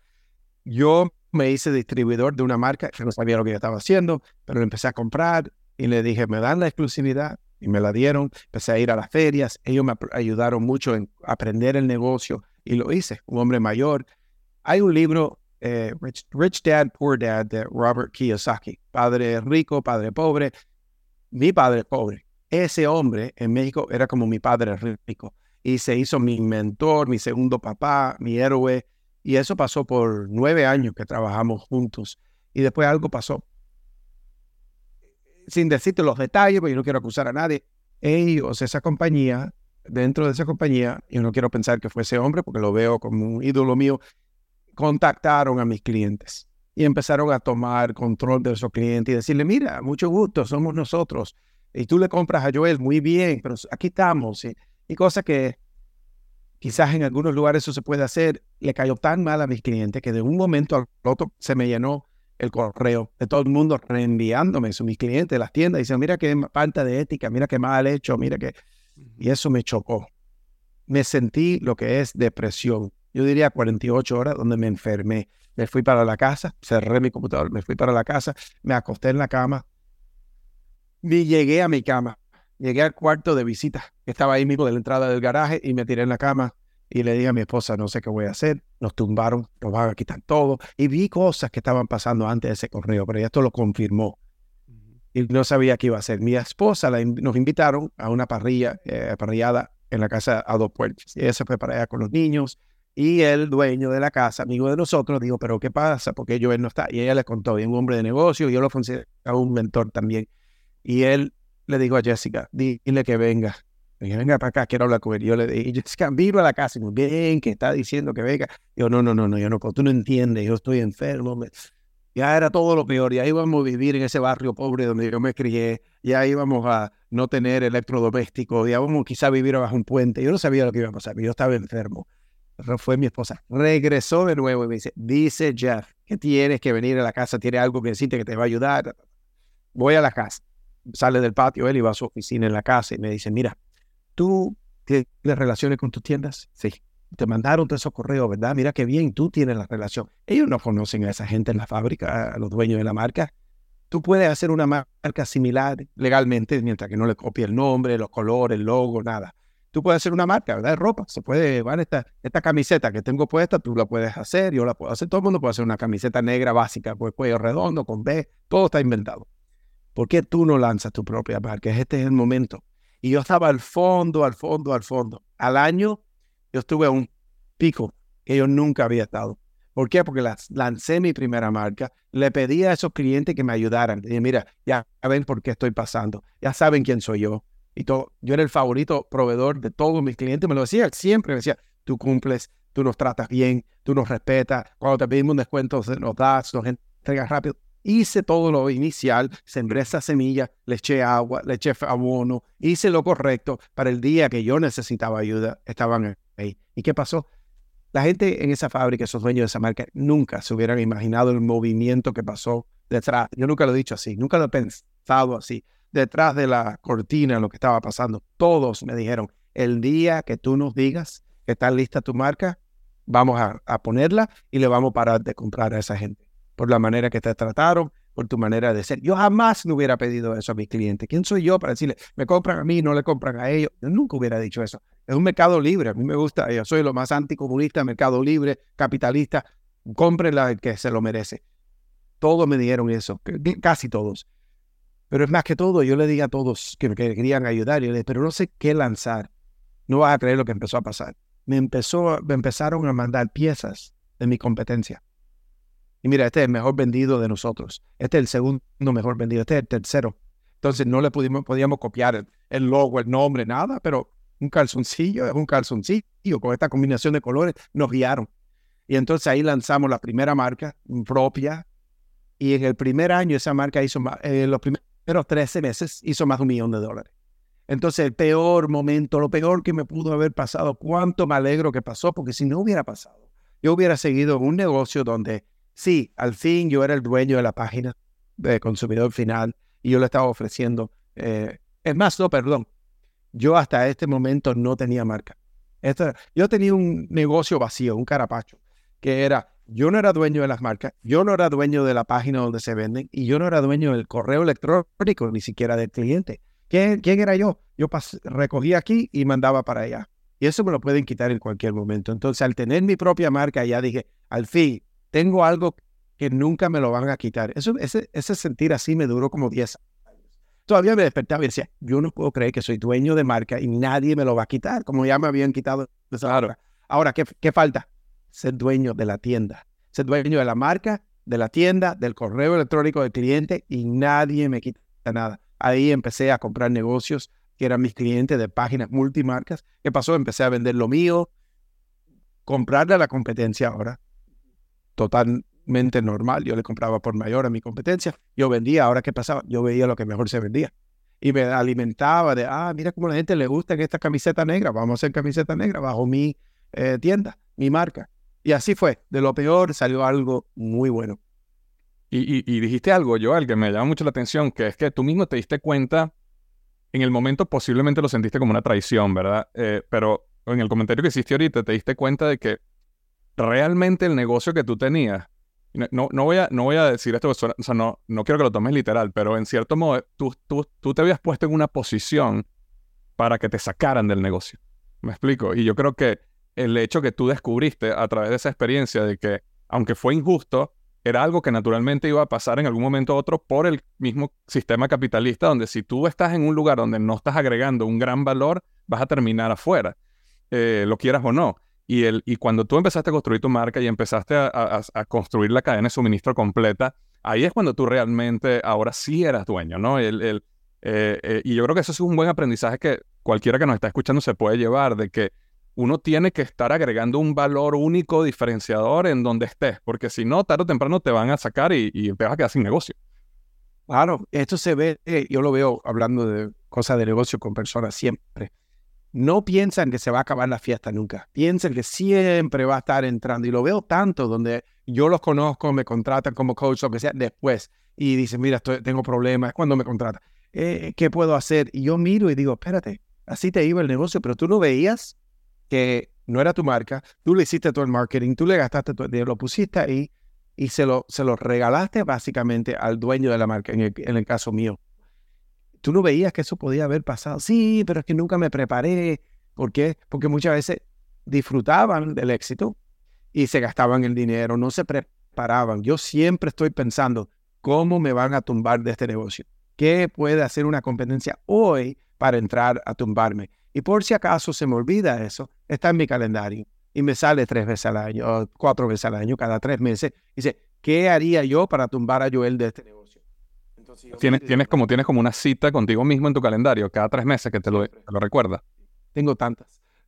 Yo me hice distribuidor de una marca, que no sabía lo que yo estaba haciendo, pero empecé a comprar y le dije, me dan la exclusividad y me la dieron. Empecé a ir a las ferias, ellos me ayudaron mucho en aprender el negocio y lo hice, un hombre mayor. Hay un libro, eh, Rich, Rich Dad, Poor Dad, de Robert Kiyosaki, padre rico, padre pobre. Mi padre pobre, ese hombre en México era como mi padre rico y se hizo mi mentor, mi segundo papá, mi héroe. Y eso pasó por nueve años que trabajamos juntos. Y después algo pasó. Sin decirte los detalles, porque yo no quiero acusar a nadie. Ellos, esa compañía, dentro de esa compañía, yo no quiero pensar que fue ese hombre, porque lo veo como un ídolo mío, contactaron a mis clientes. Y empezaron a tomar control de esos clientes y decirle, mira, mucho gusto, somos nosotros. Y tú le compras a Joel, muy bien, pero aquí estamos. Y, y cosas que... quizás en algunos lugares eso se puede hacer. Le cayó tan mal a mis clientes que de un momento al otro se me llenó el correo de todo el mundo reenviándome eso. Mis clientes de las tiendas dicen, mira qué falta de ética, mira qué mal hecho, mira qué... Y eso me chocó. Me sentí lo que es depresión. Yo diría cuarenta y ocho horas donde me enfermé. Me fui para la casa, cerré mi computador, me fui para la casa, me acosté en la cama y llegué a mi cama. Llegué al cuarto de visita, que estaba ahí mismo de la entrada del garaje, y me tiré en la cama y le dije a mi esposa, no sé qué voy a hacer. Nos tumbaron, nos van a quitar todo. Y vi cosas que estaban pasando antes de ese correo, pero esto lo confirmó. Uh-huh. Y no sabía qué iba a hacer. Mi esposa la, nos invitaron a una parrilla, eh, parrillada en la casa a dos puertas. Y ella se fue para allá con los niños. Y el dueño de la casa, amigo de nosotros, dijo, pero ¿qué pasa? Porque Joel no está. Y ella le contó, y un hombre de negocio, y yo lo considero un mentor también. Y él le dijo a Jessica, dile que venga. Le dije, venga para acá, quiero hablar con él. Y yo le dije, Jessica, vino a la casa. Y muy bien, que está diciendo que venga. Y yo, no, no, no, no, yo no, tú no entiendes, yo estoy enfermo. Me... Ya era todo lo peor. Ya íbamos a vivir en ese barrio pobre donde yo me crié. Ya íbamos a no tener electrodomésticos. Ya íbamos quizá a vivir bajo un puente. Yo no sabía lo que iba a pasar, pero yo estaba enfermo. Fue mi esposa. Regresó de nuevo y me dice, dice Jeff, que tienes que venir a la casa, tiene algo que necesite que te va a ayudar. Voy a la casa. Sale del patio, él iba a su oficina en la casa y me dice, mira, ¿tú tienes relaciones con tus tiendas? Sí. Te mandaron todos esos correos, ¿verdad? Mira qué bien, tú tienes la relación. Ellos no conocen a esa gente en la fábrica, a los dueños de la marca. Tú puedes hacer una marca similar legalmente, mientras que no le copie el nombre, los colores, el logo, nada. Tú puedes hacer una marca, ¿verdad? De ropa. Se puede llevar esta, esta camiseta que tengo puesta, tú la puedes hacer, yo la puedo hacer. Todo el mundo puede hacer una camiseta negra básica, pues cuello redondo, con B, todo está inventado. ¿Por qué tú no lanzas tu propia marca? Este es el momento. Y yo estaba al fondo, al fondo, al fondo. Al año, yo estuve a un pico que yo nunca había estado. ¿Por qué? Porque las, lancé mi primera marca. Le pedí a esos clientes que me ayudaran. Y dije, mira, ya ven por qué estoy pasando. Ya saben quién soy yo. Y todo. Yo era el favorito proveedor de todos mis clientes. Me lo decía siempre. Me decía, tú cumples, tú nos tratas bien, tú nos respetas, cuando te pedimos un descuento nos das, nos entregas rápido. Hice todo lo inicial, sembré esa semilla, le eché agua, le eché abono, hice lo correcto para el día que yo necesitaba ayuda, estaban ahí. ¿Y qué pasó? La gente en esa fábrica, esos dueños de esa marca, nunca se hubieran imaginado el movimiento que pasó detrás. Yo nunca lo he dicho así, nunca lo he pensado así. Detrás de la cortina, lo que estaba pasando, todos me dijeron, el día que tú nos digas que está lista tu marca, vamos a, a ponerla y le vamos a parar de comprar a esa gente. Por la manera que te trataron, por tu manera de ser. Yo jamás no hubiera pedido eso a mis clientes. ¿Quién soy yo para decirle, me compran a mí, no le compran a ellos? Yo nunca hubiera dicho eso. Es un mercado libre. A mí me gusta, yo soy lo más anticomunista, mercado libre, capitalista. Cómprenla el que se lo merece. Todos me dijeron eso, casi todos. Pero es más que todo, yo le dije a todos que me querían ayudar, y yo le dije, pero no sé qué lanzar. No vas a creer lo que empezó a pasar. Me, empezó, me empezaron a mandar piezas de mi competencia. Y mira, este es el mejor vendido de nosotros. Este es el segundo mejor vendido. Este es el tercero. Entonces no le pudimos, podíamos copiar el, el logo, el nombre, nada, pero un calzoncillo es un calzoncillo. Con esta combinación de colores nos guiaron. Y entonces ahí lanzamos la primera marca propia. Y en el primer año esa marca hizo más, eh, los primeros trece meses hizo más de un millón de dólares. Entonces el peor momento, lo peor que me pudo haber pasado, cuánto me alegro que pasó, porque si no hubiera pasado, yo hubiera seguido en un negocio donde sí, al fin yo era el dueño de la página de consumidor final y yo le estaba ofreciendo. Eh, es más, no, perdón. Yo hasta este momento no tenía marca. Esta, yo tenía un negocio vacío, un carapacho, que era, yo no era dueño de las marcas, yo no era dueño de la página donde se venden y yo no era dueño del correo electrónico, ni siquiera del cliente. ¿Quién, quién era yo? Yo pas, recogía aquí y mandaba para allá. Y eso me lo pueden quitar en cualquier momento. Entonces, al tener mi propia marca, ya dije, al fin, tengo algo que nunca me lo van a quitar. Eso, ese, ese sentir así me duró como diez años. Todavía me despertaba y decía, yo no puedo creer que soy dueño de marca y nadie me lo va a quitar, como ya me habían quitado esa marca. Ahora, ¿qué, ¿qué falta? Ser dueño de la tienda. Ser dueño de la marca, de la tienda, del correo electrónico del cliente y nadie me quita nada. Ahí empecé a comprar negocios que eran mis clientes de páginas multimarcas. ¿Qué pasó? Empecé a vender lo mío, comprarle a la competencia ahora. Totalmente normal. Yo le compraba por mayor a mi competencia. Yo vendía. Ahora, ¿qué pasaba? Yo veía lo que mejor se vendía. Y me alimentaba de, ah, mira cómo a la gente le gusta esta camiseta negra. Vamos a hacer camiseta negra bajo mi eh, tienda, mi marca. Y así fue. De lo peor salió algo muy bueno. Y, y, y dijiste algo, Joel, que me llama mucho la atención, que es que tú mismo te diste cuenta, en el momento posiblemente lo sentiste como una traición, ¿verdad? Eh, pero en el comentario que hiciste ahorita te diste cuenta de que realmente el negocio que tú tenías, no, no, voy, a, no voy a decir esto, o sea, no, no quiero que lo tomes literal, pero en cierto modo tú, tú, tú te habías puesto en una posición para que te sacaran del negocio. ¿Me explico? Y yo creo que el hecho que tú descubriste a través de esa experiencia de que, aunque fue injusto, era algo que naturalmente iba a pasar en algún momento u otro por el mismo sistema capitalista, donde si tú estás en un lugar donde no estás agregando un gran valor, vas a terminar afuera, eh, lo quieras o no. Y, el, y cuando tú empezaste a construir tu marca y empezaste a, a, a construir la cadena de suministro completa, ahí es cuando tú realmente ahora sí eras dueño, ¿no? El, el, eh, eh, y yo creo que eso es un buen aprendizaje que cualquiera que nos está escuchando se puede llevar, de que uno tiene que estar agregando un valor único, diferenciador en donde estés, porque si no, tarde o temprano te van a sacar y, y te vas a quedar sin negocio. Claro, esto se ve, eh, yo lo veo hablando de cosas de negocio con personas siempre. No piensan que se va a acabar la fiesta nunca. Piensan que siempre va a estar entrando. Y lo veo tanto donde yo los conozco, me contratan como coach, lo que sea, después. Y dicen, mira, estoy, tengo problemas. ¿Cuándo me contratan? Eh, ¿Qué puedo hacer? Y yo miro y digo, espérate, así te iba el negocio, pero tú no veías que no era tu marca, tú le hiciste todo el marketing, tú le gastaste todo el dinero, lo pusiste ahí y se lo, se lo regalaste básicamente al dueño de la marca, en el, en el caso mío. Tú no veías que eso podía haber pasado. Sí, pero es que nunca me preparé. ¿Por qué? Porque muchas veces disfrutaban del éxito y se gastaban el dinero, no se preparaban. Yo siempre estoy pensando, ¿cómo me van a tumbar de este negocio? ¿Qué puede hacer una competencia hoy para entrar a tumbarme? Y por si acaso se me olvida eso, está en mi calendario y me sale tres veces al año, o cuatro veces al año, cada tres meses. Dice, ¿qué haría yo para tumbar a Joel de este negocio? Entonces, ¿Tienes, tienes, como, tienes como una cita contigo mismo en tu calendario cada tres meses que te lo, te lo recuerda. Tengo tantas,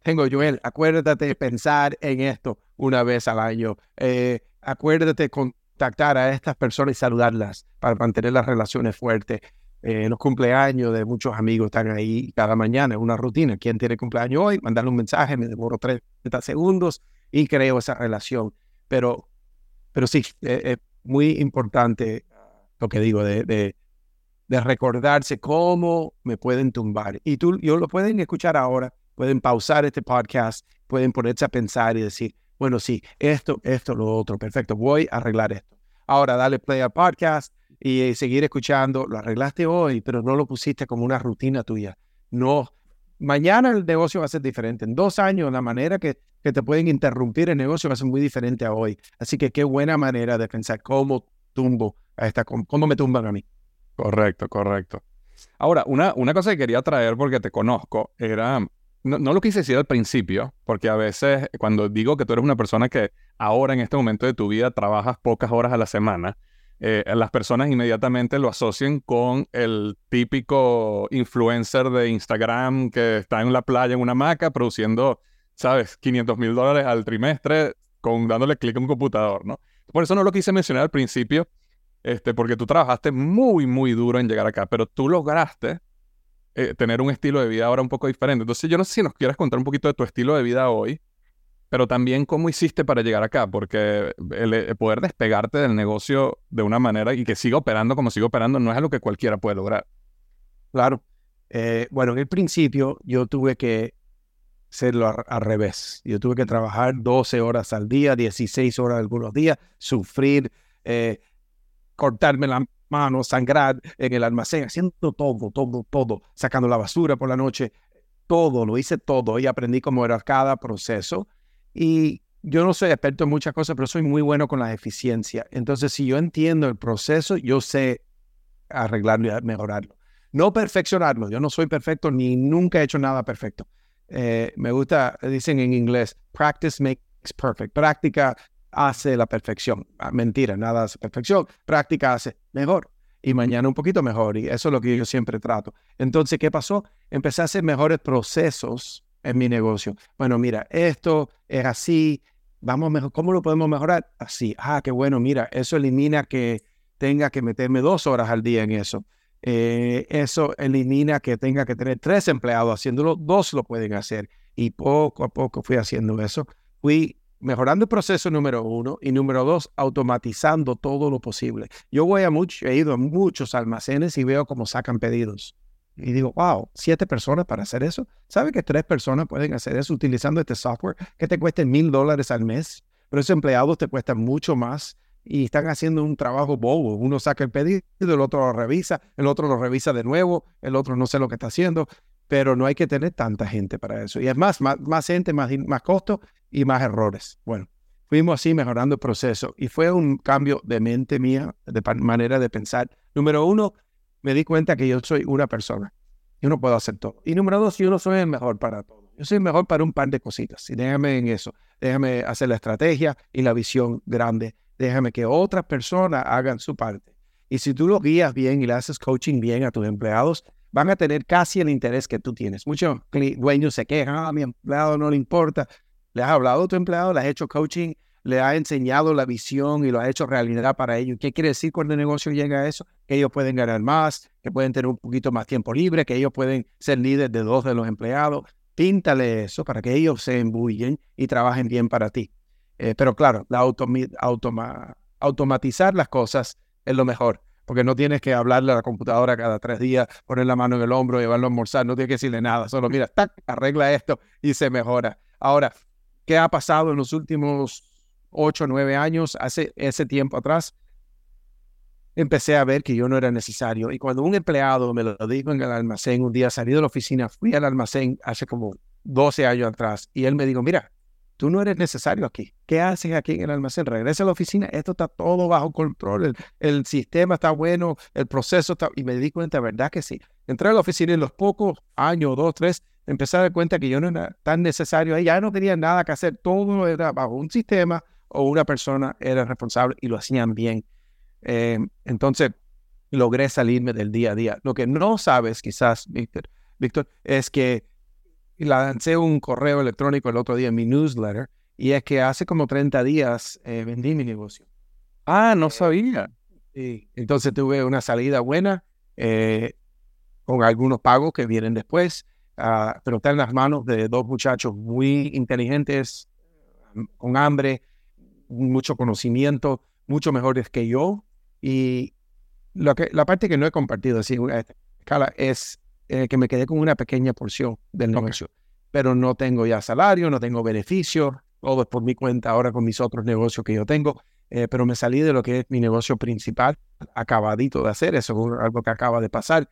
tengo, Joel, acuérdate de pensar en esto una vez al año. Eh, acuérdate de contactar a estas personas y saludarlas para mantener las relaciones fuertes. Eh, los cumpleaños de muchos amigos están ahí cada mañana, es una rutina. ¿Quién tiene cumpleaños hoy? Mandarle un mensaje, me demoro treinta segundos y creo esa relación. Pero, pero sí, es, es muy importante lo que digo de, de, de recordarse cómo me pueden tumbar. Y tú, yo lo pueden escuchar ahora, pueden pausar este podcast, pueden ponerse a pensar y decir, bueno, sí, esto, esto, lo otro, perfecto, voy a arreglar esto. Ahora dale play al podcast y eh, seguir escuchando. Lo arreglaste hoy, pero no lo pusiste como una rutina tuya. No, mañana el negocio va a ser diferente. En dos años la manera que, que te pueden interrumpir el negocio va a ser muy diferente a hoy. Así que qué buena manera de pensar cómo tumbo a esta, cómo me tumban a mí. Correcto, correcto. Ahora, una, una cosa que quería traer porque te conozco era, no, no lo quise decir al principio, porque a veces cuando digo que tú eres una persona que ahora en este momento de tu vida trabajas pocas horas a la semana, eh, las personas inmediatamente lo asocian con el típico influencer de Instagram que está en la playa en una hamaca produciendo, ¿sabes?, quinientos mil dólares al trimestre con dándole clic a un computador, ¿no? Por eso no lo quise mencionar al principio, este, porque tú trabajaste muy, muy duro en llegar acá, pero tú lograste eh, tener un estilo de vida ahora un poco diferente. Entonces yo no sé si nos quieres contar un poquito de tu estilo de vida hoy, pero también cómo hiciste para llegar acá, porque el, el poder despegarte del negocio de una manera y que siga operando como sigue operando no es algo que cualquiera puede lograr. Claro. Eh, bueno, en el principio yo tuve que hacerlo al, al revés. Yo tuve que trabajar doce horas al día, dieciséis horas algunos días, sufrir, eh, cortarme la mano, sangrar en el almacén, haciendo todo, todo, todo, sacando la basura por la noche, todo, lo hice todo y aprendí cómo era cada proceso. Y yo no soy experto en muchas cosas, pero soy muy bueno con la eficiencia. Entonces, si yo entiendo el proceso, yo sé arreglarlo y mejorarlo. No perfeccionarlo, yo no soy perfecto ni nunca he hecho nada perfecto. Eh, me gusta, dicen en inglés, practice makes perfect. Práctica hace la perfección. Ah, mentira, nada hace perfección. Práctica hace mejor. Y mañana un poquito mejor. Y eso es lo que yo siempre trato. Entonces, ¿qué pasó? Empecé a hacer mejores procesos en mi negocio. Bueno, mira, esto es así. Vamos mejor. ¿Cómo lo podemos mejorar? Así. Ah, qué bueno. Mira, eso elimina que tenga que meterme dos horas al día en eso. Eh, eso elimina que tenga que tener tres empleados haciéndolo. Dos lo pueden hacer. Y poco a poco fui haciendo eso. Fui mejorando el proceso número uno y número dos, automatizando todo lo posible. Yo voy a mucho, he ido a muchos almacenes y veo cómo sacan pedidos. Y digo, wow, siete personas para hacer eso. ¿Sabe que tres personas pueden hacer eso utilizando este software que te cueste mil dólares al mes? Pero esos empleados te cuestan mucho más y están haciendo un trabajo bobo. Uno saca el pedido, el otro lo revisa, el otro lo revisa de nuevo, el otro no sé lo que está haciendo. Pero no hay que tener tanta gente para eso. Y es más, más, más gente, más, más costo y más errores. Bueno, fuimos así mejorando el proceso. Y fue un cambio de mente mía, de manera de pensar. Número uno, me di cuenta que yo soy una persona. Yo no puedo hacer todo. Y número dos, yo no soy el mejor para todo. Yo soy el mejor para un par de cositas. Y déjame en eso. Déjame hacer la estrategia y la visión grande. Déjame que otras personas hagan su parte. Y si tú lo guías bien y le haces coaching bien a tus empleados, van a tener casi el interés que tú tienes. Muchos dueños se quejan, ah, a mi empleado no le importa. ¿Le has hablado a tu empleado? ¿Le has hecho coaching? ¿Le has enseñado la visión y lo has hecho realidad para ellos? ¿Qué quiere decir cuando el negocio llega a eso? Que ellos pueden ganar más, que pueden tener un poquito más tiempo libre, que ellos pueden ser líderes de dos de los empleados. Píntale eso para que ellos se embullen y trabajen bien para ti. Eh, pero claro, la automi- automa- automatizar las cosas es lo mejor. Porque no tienes que hablarle a la computadora cada tres días, poner la mano en el hombro, llevarlo a almorzar, no tienes que decirle nada, solo mira, tac, arregla esto y se mejora. Ahora, ¿qué ha pasado en los últimos ocho, nueve años? Hace ese tiempo atrás, empecé a ver que yo no era necesario. Y cuando un empleado me lo dijo en el almacén, un día salí de la oficina, fui al almacén hace como doce años atrás, y él me dijo, mira, tú no eres necesario aquí. ¿Qué haces aquí en el almacén? Regresa a la oficina. Esto está todo bajo control. El, el sistema está bueno. El proceso está... Y me di cuenta, ¿verdad que sí? Entré a la oficina y en los pocos años, dos, tres, empecé a dar cuenta que yo no era tan necesario ahí. Ya no tenía nada que hacer. Todo era bajo un sistema o una persona era responsable y lo hacían bien. Eh, entonces, logré salirme del día a día. Lo que no sabes, quizás, Víctor, Víctor, es que y lancé un correo electrónico el otro día en mi newsletter, y es que hace como treinta días eh, vendí mi negocio. Ah, no sabía. Y entonces tuve una salida buena, eh, con algunos pagos que vienen después, uh, pero está en las manos de dos muchachos muy inteligentes, con hambre, mucho conocimiento, mucho mejores que yo. Y lo que, la parte que no he compartido así a esta escala es eh, que me quedé con una pequeña porción del negocio, okay. Pero no tengo ya salario, no tengo beneficio, todo es por mi cuenta ahora con mis otros negocios que yo tengo, eh, pero me salí de lo que es mi negocio principal, acabadito de hacer, eso es algo que acaba de pasar,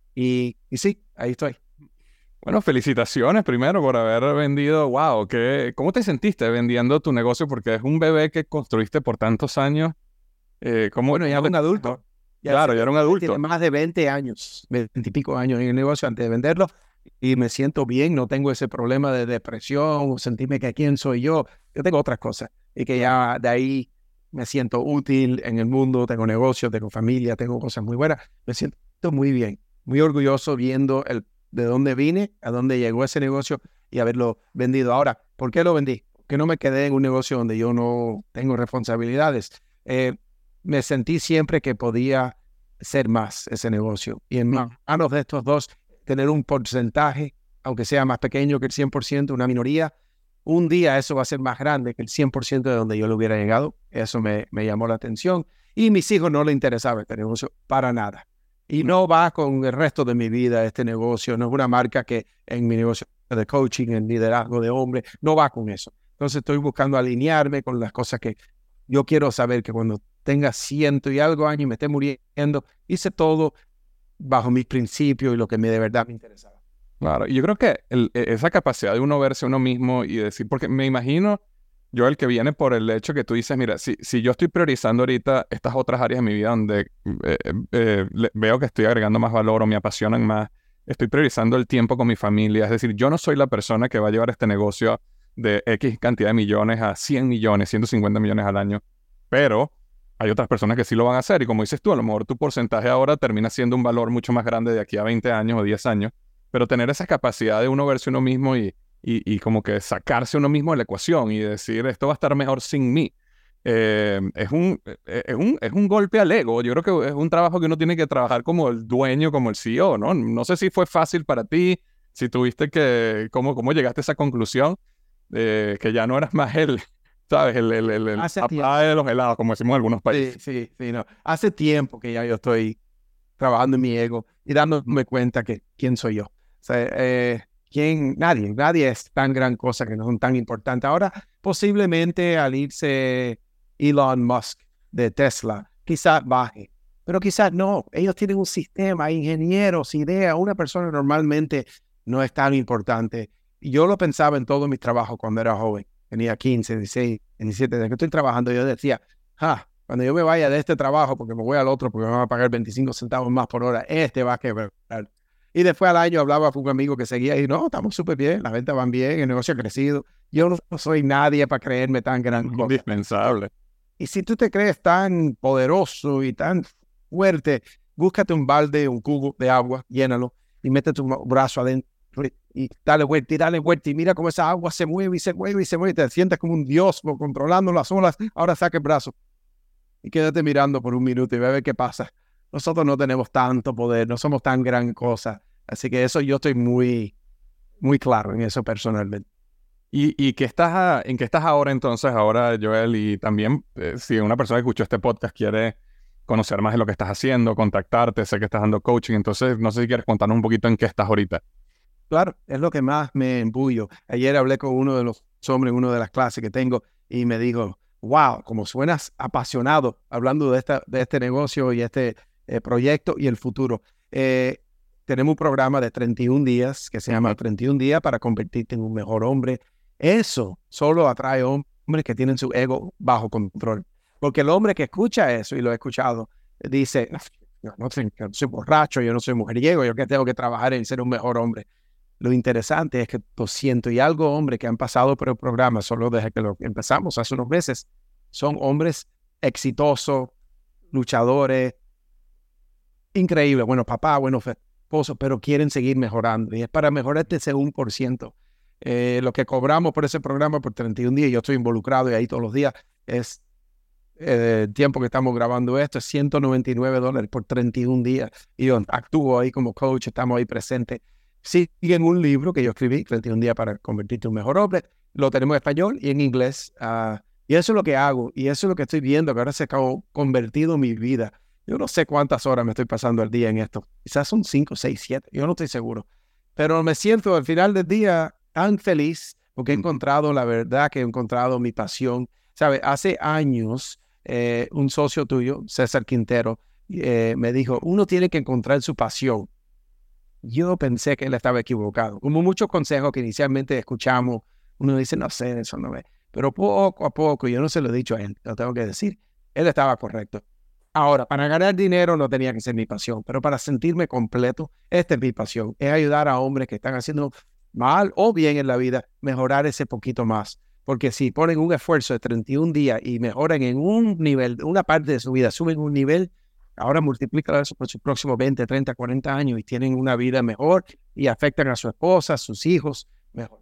y, y sí, ahí estoy. Bueno, felicitaciones primero por haber vendido. Wow, ¿qué, ¿cómo te sentiste vendiendo tu negocio? Porque es un bebé que construiste por tantos años. Eh, ¿cómo, bueno, ya era un adulto. Ya claro, ya era un adulto. Tiene más de veinte años, veinte y pico años en el negocio antes de venderlo. Y me siento bien, no tengo ese problema de depresión o sentirme que quién soy yo. Yo tengo otras cosas. Y que ya de ahí me siento útil en el mundo. Tengo negocios, tengo familia, tengo cosas muy buenas. Me siento muy bien, muy orgulloso viendo el de dónde vine, a dónde llegó ese negocio y haberlo vendido. Ahora, ¿por qué lo vendí? ¿Por qué no me quedé en un negocio donde yo no tengo responsabilidades? Eh, me sentí siempre que podía ser más ese negocio. Y en no. manos de estos dos, tener un porcentaje, aunque sea más pequeño que el cien por ciento, una minoría, un día eso va a ser más grande que el cien por ciento de donde yo le hubiera llegado. Eso me, me llamó la atención. Y a mis hijos no les interesaba este negocio para nada. Y no va con el resto de mi vida este negocio. No es una marca que en mi negocio de coaching, en liderazgo de hombre, no va con eso. Entonces estoy buscando alinearme con las cosas que yo quiero saber, que cuando tenga ciento y algo años y me esté muriendo, hice todo bajo mis principios y lo que me, de verdad me interesaba. Claro, y yo creo que el, esa capacidad de uno verse a uno mismo y decir, porque me imagino yo el que viene por el hecho que tú dices, mira, si, si yo estoy priorizando ahorita estas otras áreas de mi vida donde eh, eh, le, veo que estoy agregando más valor o me apasionan más, estoy priorizando el tiempo con mi familia, es decir, yo no soy la persona que va a llevar este negocio de X cantidad de millones a cien millones, ciento cincuenta millones al año, pero hay otras personas que sí lo van a hacer y como dices tú, a lo mejor tu porcentaje ahora termina siendo un valor mucho más grande de aquí a veinte años o diez años, pero tener esa capacidad de uno verse uno mismo y Y, y como que sacarse uno mismo de la ecuación y decir, esto va a estar mejor sin mí. Eh, es, un, es, un, es un golpe al ego. Yo creo que es un trabajo que uno tiene que trabajar como el dueño, como el C E O, ¿no? No sé si fue fácil para ti, si tuviste que... ¿Cómo, cómo llegaste a esa conclusión? Eh, que ya no eras más el, ¿sabes? El, el, el, el papá de los helados, como decimos en algunos países. Sí, sí, sí, no. Hace tiempo que ya yo estoy trabajando en mi ego y dándome cuenta que quién soy yo. O sea, eh, ¿Quién? Nadie, nadie es tan gran cosa que no son tan importantes. Ahora, posiblemente al irse Elon Musk de Tesla, quizás baje, pero quizás no. Ellos tienen un sistema, ingenieros, ideas. Una persona normalmente no es tan importante. Y yo lo pensaba en todos mis trabajos cuando era joven. Tenía quince, dieciséis, diecisiete, desde que estoy trabajando, yo decía, ah, cuando yo me vaya de este trabajo, porque me voy al otro, porque me van a pagar veinticinco centavos más por hora, este va a quebrar. Y después al año hablaba con un amigo que seguía y no, estamos súper bien, las ventas van bien, el negocio ha crecido. Yo no, no soy nadie para creerme tan gran cosa. Indispensable. Y si tú te crees tan poderoso y tan fuerte, búscate un balde, un cubo de agua, llénalo y mete tu brazo adentro y dale vuelta y dale vuelta y mira cómo esa agua se mueve y se mueve y se mueve y te sientas como un dios controlando las olas. Ahora saca el brazo y quédate mirando por un minuto y ve a ver qué pasa. Nosotros no tenemos tanto poder, no somos tan gran cosa. Así que eso yo estoy muy, muy claro en eso personalmente. ¿Y, y qué estás a, en qué estás ahora entonces, ahora Joel? Y también, eh, si una persona que escuchó este podcast quiere conocer más de lo que estás haciendo, contactarte, sé que estás dando coaching, entonces no sé si quieres contarnos un poquito en qué estás ahorita. Claro, es lo que más me embullo. Ayer hablé con uno de los hombres en una de las clases que tengo y me dijo, wow, como suenas apasionado hablando de, esta, de este negocio y este eh, proyecto y el futuro. Eh, tenemos un programa de treinta y un días que se llama treinta y un días para convertirte en un mejor hombre. Eso solo atrae hombres que tienen su ego bajo control. Porque el hombre que escucha eso, y lo he escuchado, dice, no, no soy, no soy borracho, yo no soy mujeriego, yo que tengo que trabajar en ser un mejor hombre. Lo interesante es que doscientos y algo hombres que han pasado por el programa, solo desde que lo empezamos hace unos meses, son hombres exitosos, luchadores, increíbles, buenos papás, buenos esposo, pero quieren seguir mejorando. Y es para mejorar ese uno por ciento. Eh, lo que cobramos por ese programa por treinta y un días, yo estoy involucrado y ahí todos los días, es eh, el tiempo que estamos grabando esto, es ciento noventa y nueve dólares por treinta y un días. Y yo actúo ahí como coach, estamos ahí presentes. Siguen un libro que yo escribí, treinta y un días para convertirte en un mejor hombre. Lo tenemos en español y en inglés. Uh, y eso es lo que hago. Y eso es lo que estoy viendo, que ahora se ha convertido en mi vida. Yo no sé cuántas horas me estoy pasando al día en esto. Quizás son cinco, seis, siete. Yo no estoy seguro. Pero me siento al final del día tan feliz porque he encontrado la verdad, que he encontrado mi pasión. ¿Sabe? Hace años, eh, un socio tuyo, César Quintero, eh, me dijo, uno tiene que encontrar su pasión. Yo pensé que él estaba equivocado. Como muchos consejos que inicialmente escuchamos, uno dice, no sé, eso no es. Pero poco a poco, yo no se lo he dicho a él, lo tengo que decir, él estaba correcto. Ahora, para ganar dinero no tenía que ser mi pasión, pero para sentirme completo, esta es mi pasión. Es ayudar a hombres que están haciendo mal o bien en la vida, mejorar ese poquito más. Porque si ponen un esfuerzo de treinta y un días y mejoran en un nivel, una parte de su vida, suben un nivel, ahora multiplican eso por sus próximos veinte, treinta, cuarenta años y tienen una vida mejor y afectan a su esposa, a sus hijos, mejor.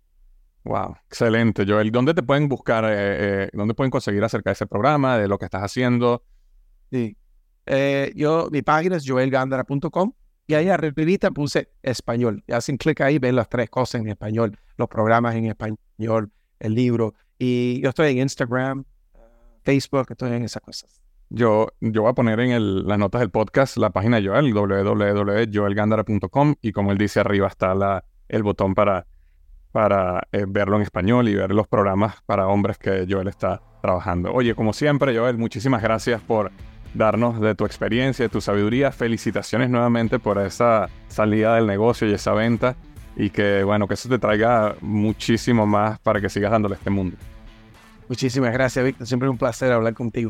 Wow, excelente, Joel. ¿Dónde te pueden buscar, eh, eh, dónde pueden conseguir acerca de ese programa, de lo que estás haciendo? Sí. Eh, yo, mi página es joel gandara punto com y ahí arribita puse español. Y hacen clic ahí, ven las tres cosas en español, los programas en español, el libro. Y yo estoy en Instagram, Facebook, estoy en esas cosas. Yo, yo voy a poner en el, las notas del podcast la página de Joel, doble u doble u doble u punto joel gandara punto com, y como él dice, arriba está la, el botón para... para eh, verlo en español y ver los programas para hombres que Joel está trabajando. Oye, como siempre, Joel, muchísimas gracias por darnos de tu experiencia, de tu sabiduría. Felicitaciones nuevamente por esa salida del negocio y esa venta, y que, bueno, que eso te traiga muchísimo más para que sigas dándole a este mundo. Muchísimas gracias, Víctor. Siempre es un placer hablar contigo.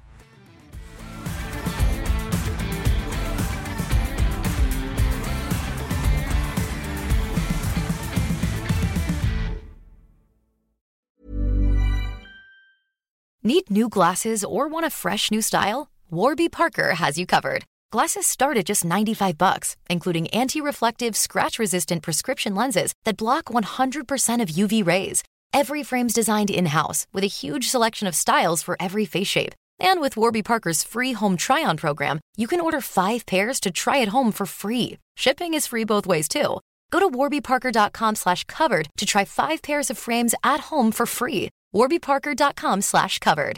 Need new glasses or want a fresh new style? Warby Parker has you covered. Glasses start at just ninety-five bucks, including anti-reflective, scratch-resistant prescription lenses that block one hundred percent of U V rays. Every frame's designed in-house with a huge selection of styles for every face shape. And with Warby Parker's free home try-on program, you can order five pairs to try at home for free. Shipping is free both ways, too. Go to warbyparker.com slash covered to try five pairs of frames at home for free. warbyparker.com slash covered.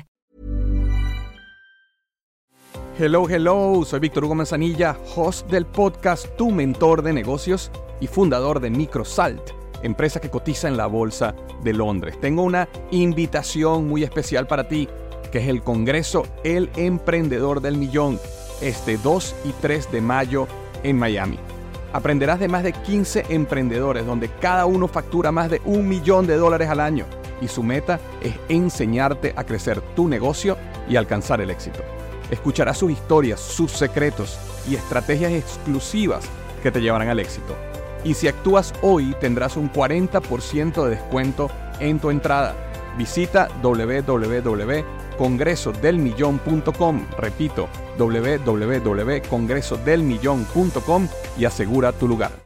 Hello, hello, soy Víctor Hugo Manzanilla, host del podcast Tu Mentor de Negocios y fundador de Microsalt, empresa que cotiza en la Bolsa de Londres. Tengo una invitación muy especial para ti, que es el Congreso El Emprendedor del Millón, este dos y tres de mayo en Miami. Aprenderás de más de quince emprendedores, donde cada uno factura más de un millón de dólares al año, y su meta es enseñarte a crecer tu negocio y alcanzar el éxito. Escucharás sus historias, sus secretos y estrategias exclusivas que te llevarán al éxito. Y si actúas hoy, tendrás un cuarenta por ciento de descuento en tu entrada. Visita doble u doble u doble u punto congreso del millón punto com. Repito, doble u doble u doble u punto congreso del millón punto com y asegura tu lugar.